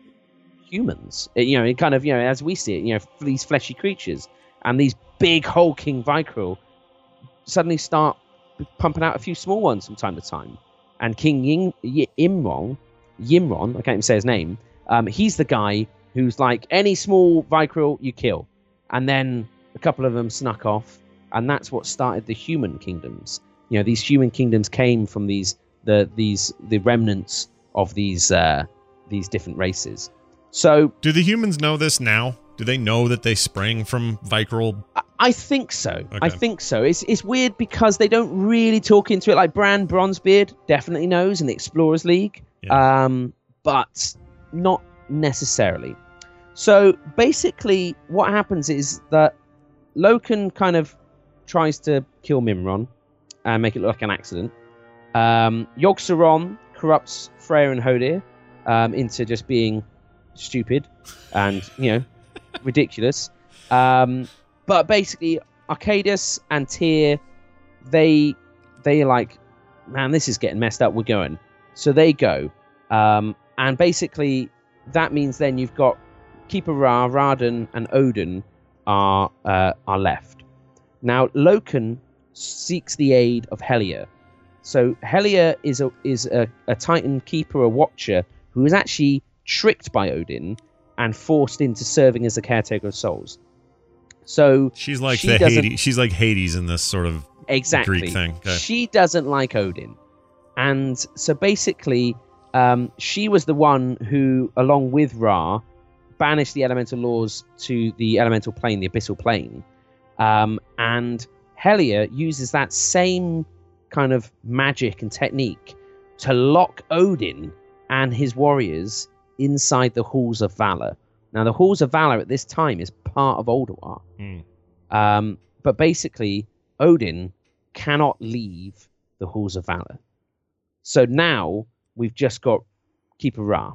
S2: humans. It, you know, it kind of, you know, as we see it, you know, these fleshy creatures, and these big hulking Vycryl suddenly start pumping out a few small ones from time to time. And King Ying, y- Imron, Yimron, I can't even say his name, um, he's the guy who's like, any small Vycryl you kill. And then a couple of them snuck off, and that's what started the human kingdoms. You know, these human kingdoms came from these the these the remnants of these uh, these different races. So,
S1: do the humans know this now? Do they know that they sprang from Vycryl?
S2: I, I think so.
S1: Okay.
S2: I think so. It's it's weird because they don't really talk into it. Like Bran Bronzebeard definitely knows in the Explorers League, yeah. um, but not necessarily. So basically, what happens is that Loken kind of tries to kill Mimron and make it look like an accident. Um, Yogg-Saron corrupts Freya and Hodir um, into just being stupid and, you know, ridiculous. Um, but basically, Arcadis and Tyr, they they are like, man, this is getting messed up. We're going. So they go, um, and basically that means then you've got Keeper Ra, Raden, and Odin are uh, are left. Now Loken seeks the aid of Helya. So Helya is a is a, a Titan keeper, a watcher who is actually tricked by Odin and forced into serving as the caretaker of souls. So
S1: she's like
S2: she
S1: the Hades. She's like Hades in this sort of
S2: exactly
S1: Greek thing. Okay.
S2: She doesn't like Odin, and so basically, um, she was the one who, along with Ra, banished the elemental laws to the elemental plane, the abyssal plane, um, and Helya uses that same kind of magic and technique to lock Odin and his warriors inside the Halls of Valor. Now, the Halls of Valor at this time is part of Ulduar. Mm. Um, but basically, Odin cannot leave the Halls of Valor. So now we've just got Keeper Ra.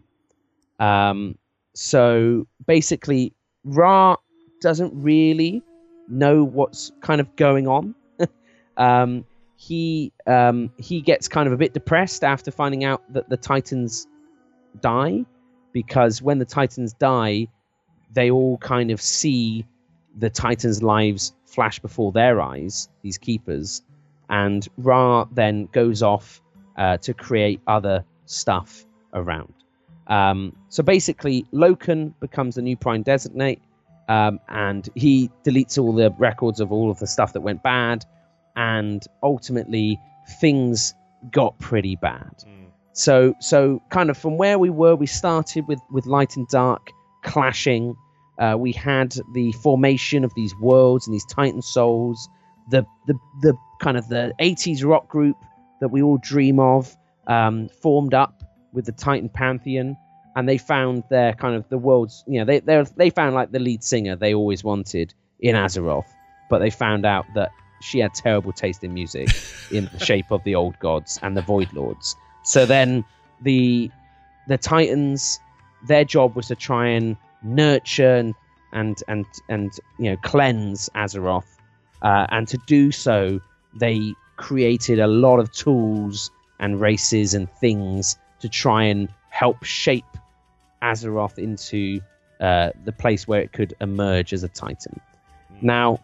S2: Um, so basically, Ra doesn't really know what's kind of going on. um, he um, he gets kind of a bit depressed after finding out that the Titans die, because when the Titans die, they all kind of see the Titans' lives flash before their eyes, these keepers, and Ra then goes off uh, to create other stuff around. Um, so basically, Loken becomes the new Prime Designate, um, and he deletes all the records of all of the stuff that went bad, and ultimately things got pretty bad. Mm. So, so kind of from where we were, we started with, with light and dark clashing. Uh, we had the formation of these worlds and these Titan souls, the the the kind of the eighties rock group that we all dream of, um, formed up with the Titan pantheon, and they found their kind of the world's, you know, they they they found like the lead singer they always wanted in Azeroth, but they found out that she had terrible taste in music in the shape of the old gods and the Void Lords. So then the the Titans, their job was to try and nurture and and and, and you know cleanse Azeroth, uh, and to do so they created a lot of tools and races and things to try and help shape Azeroth into uh, the place where it could emerge as a Titan. Now,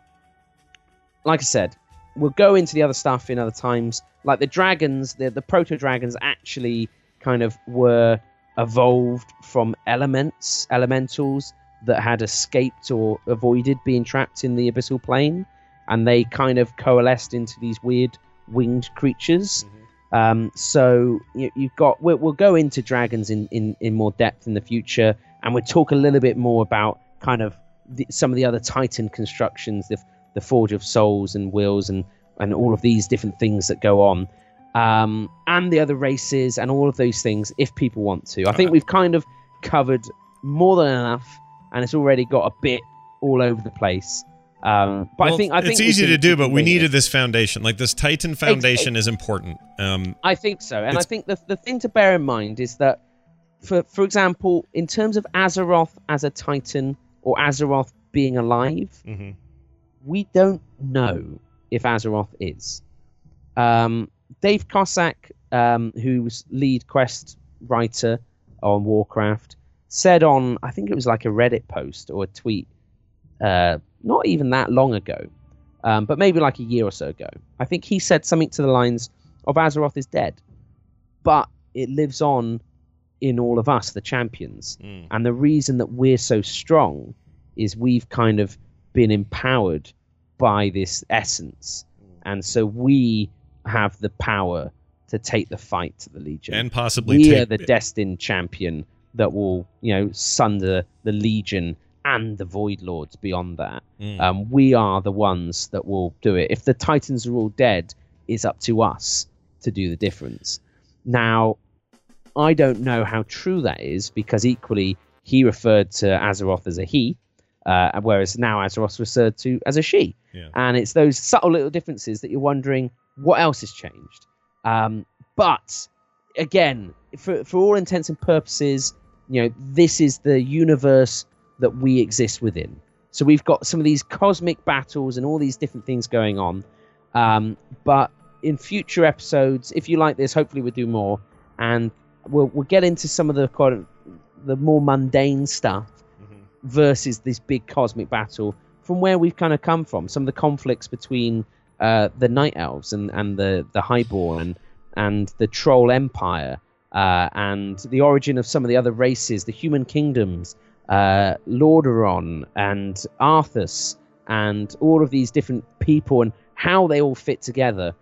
S2: like I said, we'll go into the other stuff in other times. Like the dragons, the, the proto-dragons actually kind of were evolved from elements, elementals that had escaped or avoided being trapped in the abyssal plane. And they kind of coalesced into these weird winged creatures. Mm-hmm. Um, so you, you've got, we'll, we'll go into dragons in, in, in more depth in the future. And we'll talk a little bit more about kind of the, some of the other Titan constructions, the the Forge of Souls and Wills and, and all of these different things that go on. um, and the other races and all of those things if people want to. I think
S1: Uh,
S2: we've kind of covered more than enough, and it's already got a bit all over the place. Um, but
S1: well,
S2: I think I think
S1: it's
S2: we
S1: easy
S2: can-
S1: to do,
S2: we
S1: but
S2: can
S1: we
S2: wing
S1: needed
S2: it.
S1: this foundation. Like this Titan foundation is important. Um,
S2: I think so, and I
S1: It's-
S2: think the the thing to bear in mind is that, for for example, in terms of Azeroth as a Titan or Azeroth being alive,
S1: mhm.
S2: we don't know if Azeroth is. Um, Dave Cossack, um, who's lead quest writer on Warcraft, said on, I think it was like a Reddit post or a tweet, uh, not even that long ago, um, but maybe like a year or so ago. I think he said something to the lines of Azeroth is dead, but it lives on in all of us, the champions.
S1: Mm.
S2: And the reason that we're so strong is we've kind of been empowered by this essence. And so we have the power to take the fight to the Legion.
S1: and possibly
S2: we
S1: take,
S2: are the destined champion that will, you know, sunder the Legion and the Void Lords beyond that.
S1: Mm.
S2: Um, we are the ones that will do it. If the Titans are all dead, it's up to us to do the difference. Now, I don't know how true that is, because equally he referred to Azeroth as a he, uh, whereas now Azeroth's referred to as a she.
S1: Yeah.
S2: And it's those subtle little differences that you're wondering what else has changed. Um, but again, for for all intents and purposes, you know, this is the universe that we exist within. So we've got some of these cosmic battles and all these different things going on. Um, but in future episodes, if you like this, hopefully we'll do more, and we'll we'll get into some of the kind of the more mundane stuff
S1: Mhm.
S2: versus this big cosmic battle from where we've kind of come from. Some of the conflicts between uh, the Night Elves and, and the the Highborn and the Troll Empire, uh, and the origin of some of the other races, the Human Kingdoms, uh, Lordaeron and Arthas, and all of these different people and how they all fit together.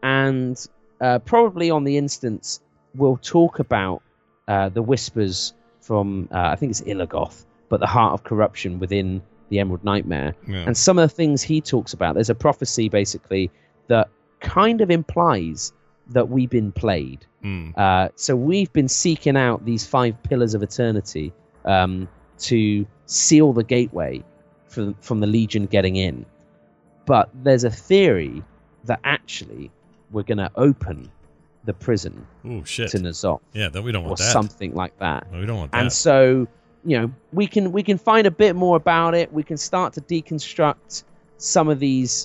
S2: And uh, probably on the instance, we'll talk about uh, the whispers from, uh, I think it's Ilagoth, but the heart of corruption within the Emerald Nightmare.
S1: Yeah.
S2: And some of the things he talks about, there's a prophecy basically that kind of implies that we've been played.
S1: Mm.
S2: Uh, so we've been seeking out these five pillars of eternity um, to seal the gateway from, from the Legion getting in. But there's a theory that actually we're going to open the prison
S1: Ooh, shit.
S2: to N'Zoth
S1: Yeah, that we don't
S2: or
S1: want that.
S2: something like that.
S1: No, we don't want that.
S2: And so, you know, we can we can find a bit more about it. We can start to deconstruct some of these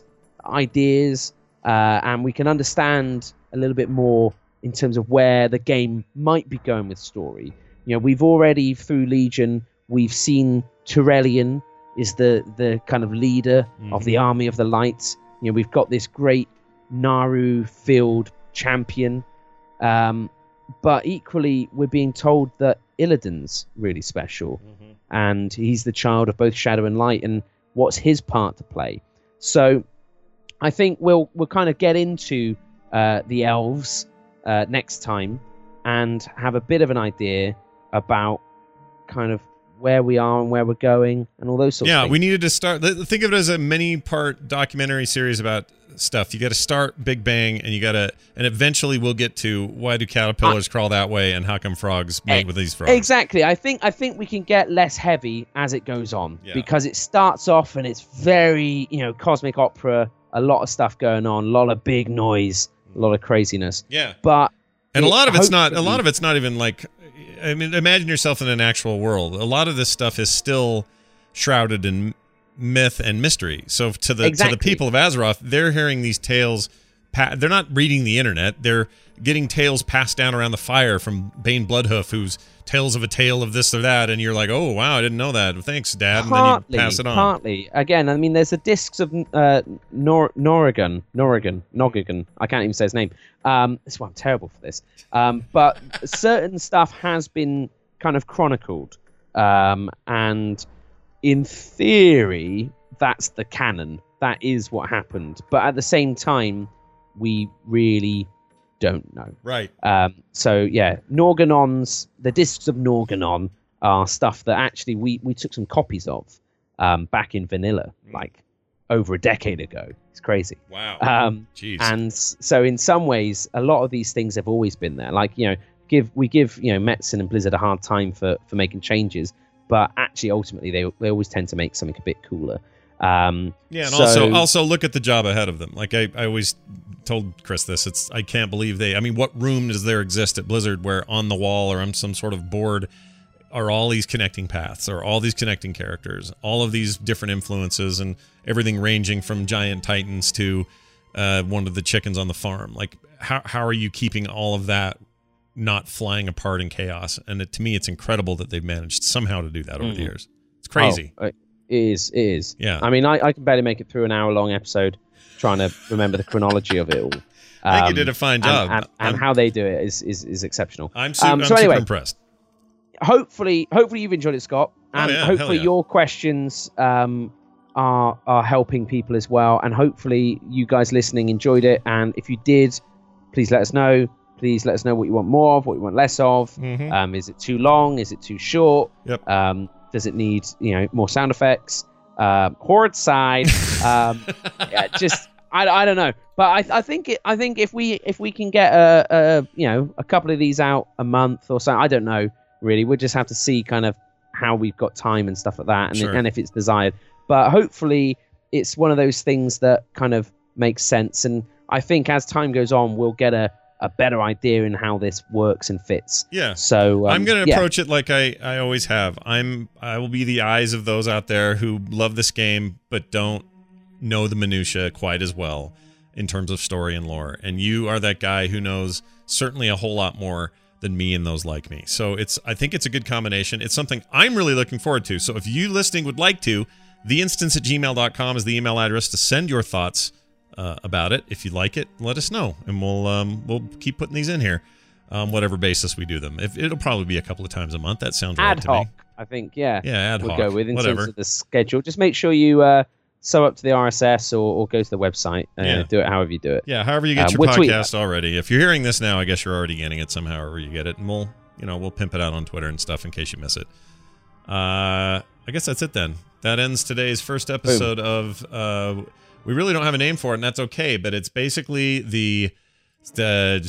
S2: ideas, uh, and we can understand a little bit more in terms of where the game might be going with story. You know, we've already through Legion, we've seen Turellian is the the kind of leader
S1: Mhm.
S2: of the Army of the Light. You know, we've got this great Naru field champion. Um, but equally, we're being told that Illidan's really special,
S1: Mhm.
S2: and he's the child of both Shadow and Light, and what's his part to play? So I think we'll we'll kind of get into uh, the elves uh, next time and have a bit of an idea about kind of where we are and where we're going and all those sorts
S1: Yeah,
S2: of things.
S1: we needed to start. th- Think of it as a many-part documentary series about stuff. You got to start Big Bang, and you got to, and eventually we'll get to why do caterpillars crawl that way, and how come frogs mate with these frogs.
S2: Exactly. I think I think we can get less heavy as it goes on
S1: Yeah.
S2: because it starts off and it's very, you know, cosmic opera, a lot of stuff going on, a lot of big noise, a lot of craziness.
S1: Yeah,
S2: But
S1: and a
S2: it
S1: lot of it's not. A
S2: hopefully-
S1: lot of it's not even like. I mean, imagine yourself in an actual world. A lot of this stuff is still shrouded in myth and mystery. So to the to
S2: Exactly.
S1: the people of Azeroth, they're hearing these tales. Pa- they're not reading the internet. They're getting tales passed down around the fire from Bane Bloodhoof, who's tales of a tale of this or that, and you're like, oh wow, I didn't know that. Thanks, Dad. And
S2: partly,
S1: then you pass it on.
S2: partly. Again, I mean, there's the discs of uh, Nor- Norrigan, Norrigan, Nogigan. I can't even say his name. Um, that's why I'm terrible for this. Um, but certain stuff has been kind of chronicled, um, and in theory, that's the canon. That is what happened. But at the same time, we really don't know.
S1: Right.
S2: Um, so yeah, Norganons, the discs of Norganon are stuff that actually we, we took some copies of um, back in vanilla, like over a decade ago. It's crazy.
S1: Wow.
S2: Um,
S1: Jeez.
S2: And so in some ways, a lot of these things have always been there. Like, you know, give we give, you know, Metzen and Blizzard a hard time for, for making changes, but actually, ultimately, they they always tend to make something a bit cooler. Um,
S1: yeah, and
S2: so,
S1: also also look at the job ahead of them. Like I, I always told Chris this. It's I can't believe they. I mean, what room does there exist at Blizzard where on the wall or on some sort of board are all these connecting paths, or all these connecting characters, all of these different influences, and everything ranging from giant titans to uh, one of the chickens on the farm. Like, how how are you keeping all of that not flying apart in chaos? And it, to me, it's incredible that they've managed somehow to do that over mm. the years. It's crazy.
S2: Oh, it is, it is.
S1: Yeah.
S2: I mean, I, I can barely make it through an hour-long episode trying to remember the chronology of it all. Um,
S1: I think you did a fine job.
S2: And, and, and how they do it is is, is exceptional.
S1: I'm, su-
S2: um,
S1: I'm
S2: so
S1: super
S2: anyway,
S1: impressed.
S2: Hopefully, hopefully you've enjoyed it, Scott, and
S1: oh, yeah,
S2: hopefully
S1: yeah.
S2: your questions um, are are helping people as well. And hopefully you guys listening enjoyed it. And if you did, please let us know. Please let us know what you want more of, what you want less of.
S1: Mm-hmm.
S2: Um, is it too long? Is it too short?
S1: Yep.
S2: Um, does it need, you know, more sound effects? Um, horde side. um, yeah, just I, I don't know, but I I think it, I think if we if we can get a, a you know a couple of these out a month or so, I don't know really. We'll just have to see kind of how we've got time and stuff like that, and
S1: Sure.
S2: and if it's desired. But hopefully it's one of those things that kind of makes sense. And I think as time goes on, we'll get a a better idea in how this works and fits.
S1: Yeah.
S2: So um,
S1: I'm going to
S2: yeah.
S1: approach it like I, I always have. I'm I will be the eyes of those out there who love this game but don't know the minutia quite as well in terms of story and lore. And you are that guy who knows certainly a whole lot more than me and those like me. So it's I think it's a good combination. It's something I'm really looking forward to. So if you listening would like to, the instance at gmail dot com is the email address to send your thoughts Uh, about it. If you like it, let us know, and we'll um, we'll keep putting these in here, um, whatever basis we do them. If it'll probably be a couple of times a month. That sounds right
S2: ad
S1: to me.
S2: hoc, I think. Yeah,
S1: Yeah, ad
S2: we'll
S1: hoc.
S2: go with in
S1: whatever.
S2: terms of the schedule. Just make sure you uh, sew up to the R S S or, or go to the website and
S1: Yeah.
S2: do it however you do it.
S1: Yeah, however you get
S2: Um,
S1: your
S2: we'll tweet
S1: podcast already. If you're hearing this now, I guess you're already getting it somehow, however you get it, and we'll you know we'll pimp it out on Twitter and stuff in case you miss it. Uh, I guess that's it then. That ends today's first episode Boom. of. Uh, We really don't have a name for it, and that's okay, but it's basically the, the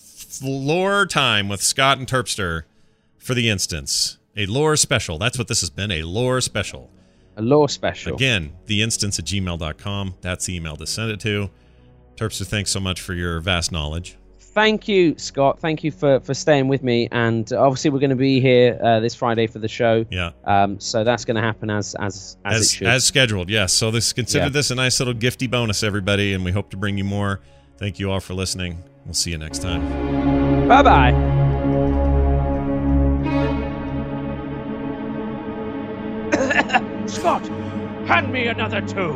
S1: lore time with Scott and Terpster for the instance. A lore special. That's what this has been, a lore special.
S2: A lore special.
S1: Again, the instance at gmail dot com. That's the email to send it to. Terpster, thanks so much for your vast knowledge.
S2: Thank you, Scott. Thank you for, for staying with me. And obviously, we're going to be here uh, this Friday for the show.
S1: Yeah.
S2: Um. So that's going to happen as as as,
S1: As,
S2: it should.
S1: as scheduled, yes. So this consider
S2: Yeah.
S1: this a nice little gifty bonus, everybody, and we hope to bring you more. Thank you all for listening. We'll see you next time.
S2: Bye bye.
S3: Scott, hand me another two.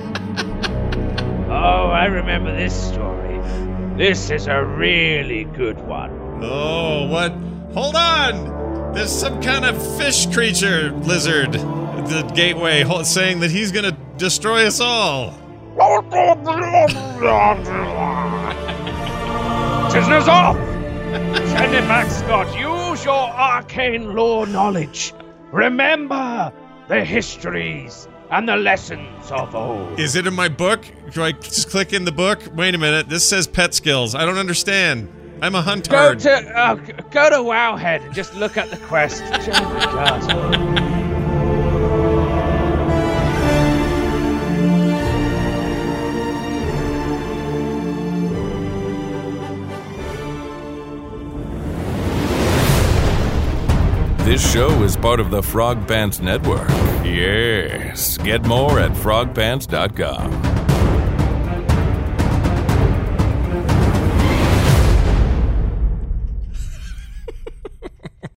S3: Oh, I remember this story. This is a really good one.
S1: Oh, what? Hold on! There's some kind of fish creature, lizard, at the gateway, ho- saying that he's gonna destroy us all.
S3: Prisoners off! Send it back, Scott. Use your arcane lore knowledge. Remember the histories and the lessons of old.
S1: Is it in my book? Do I just click in the book? Wait a minute. This says pet skills. I don't understand. I'm a
S3: Go
S1: huntard.
S3: to uh, go to Wowhead and just look at the quest. Oh my God.
S4: This show is part of the Frog Pants Network. Yes. Get more at frog pants dot com.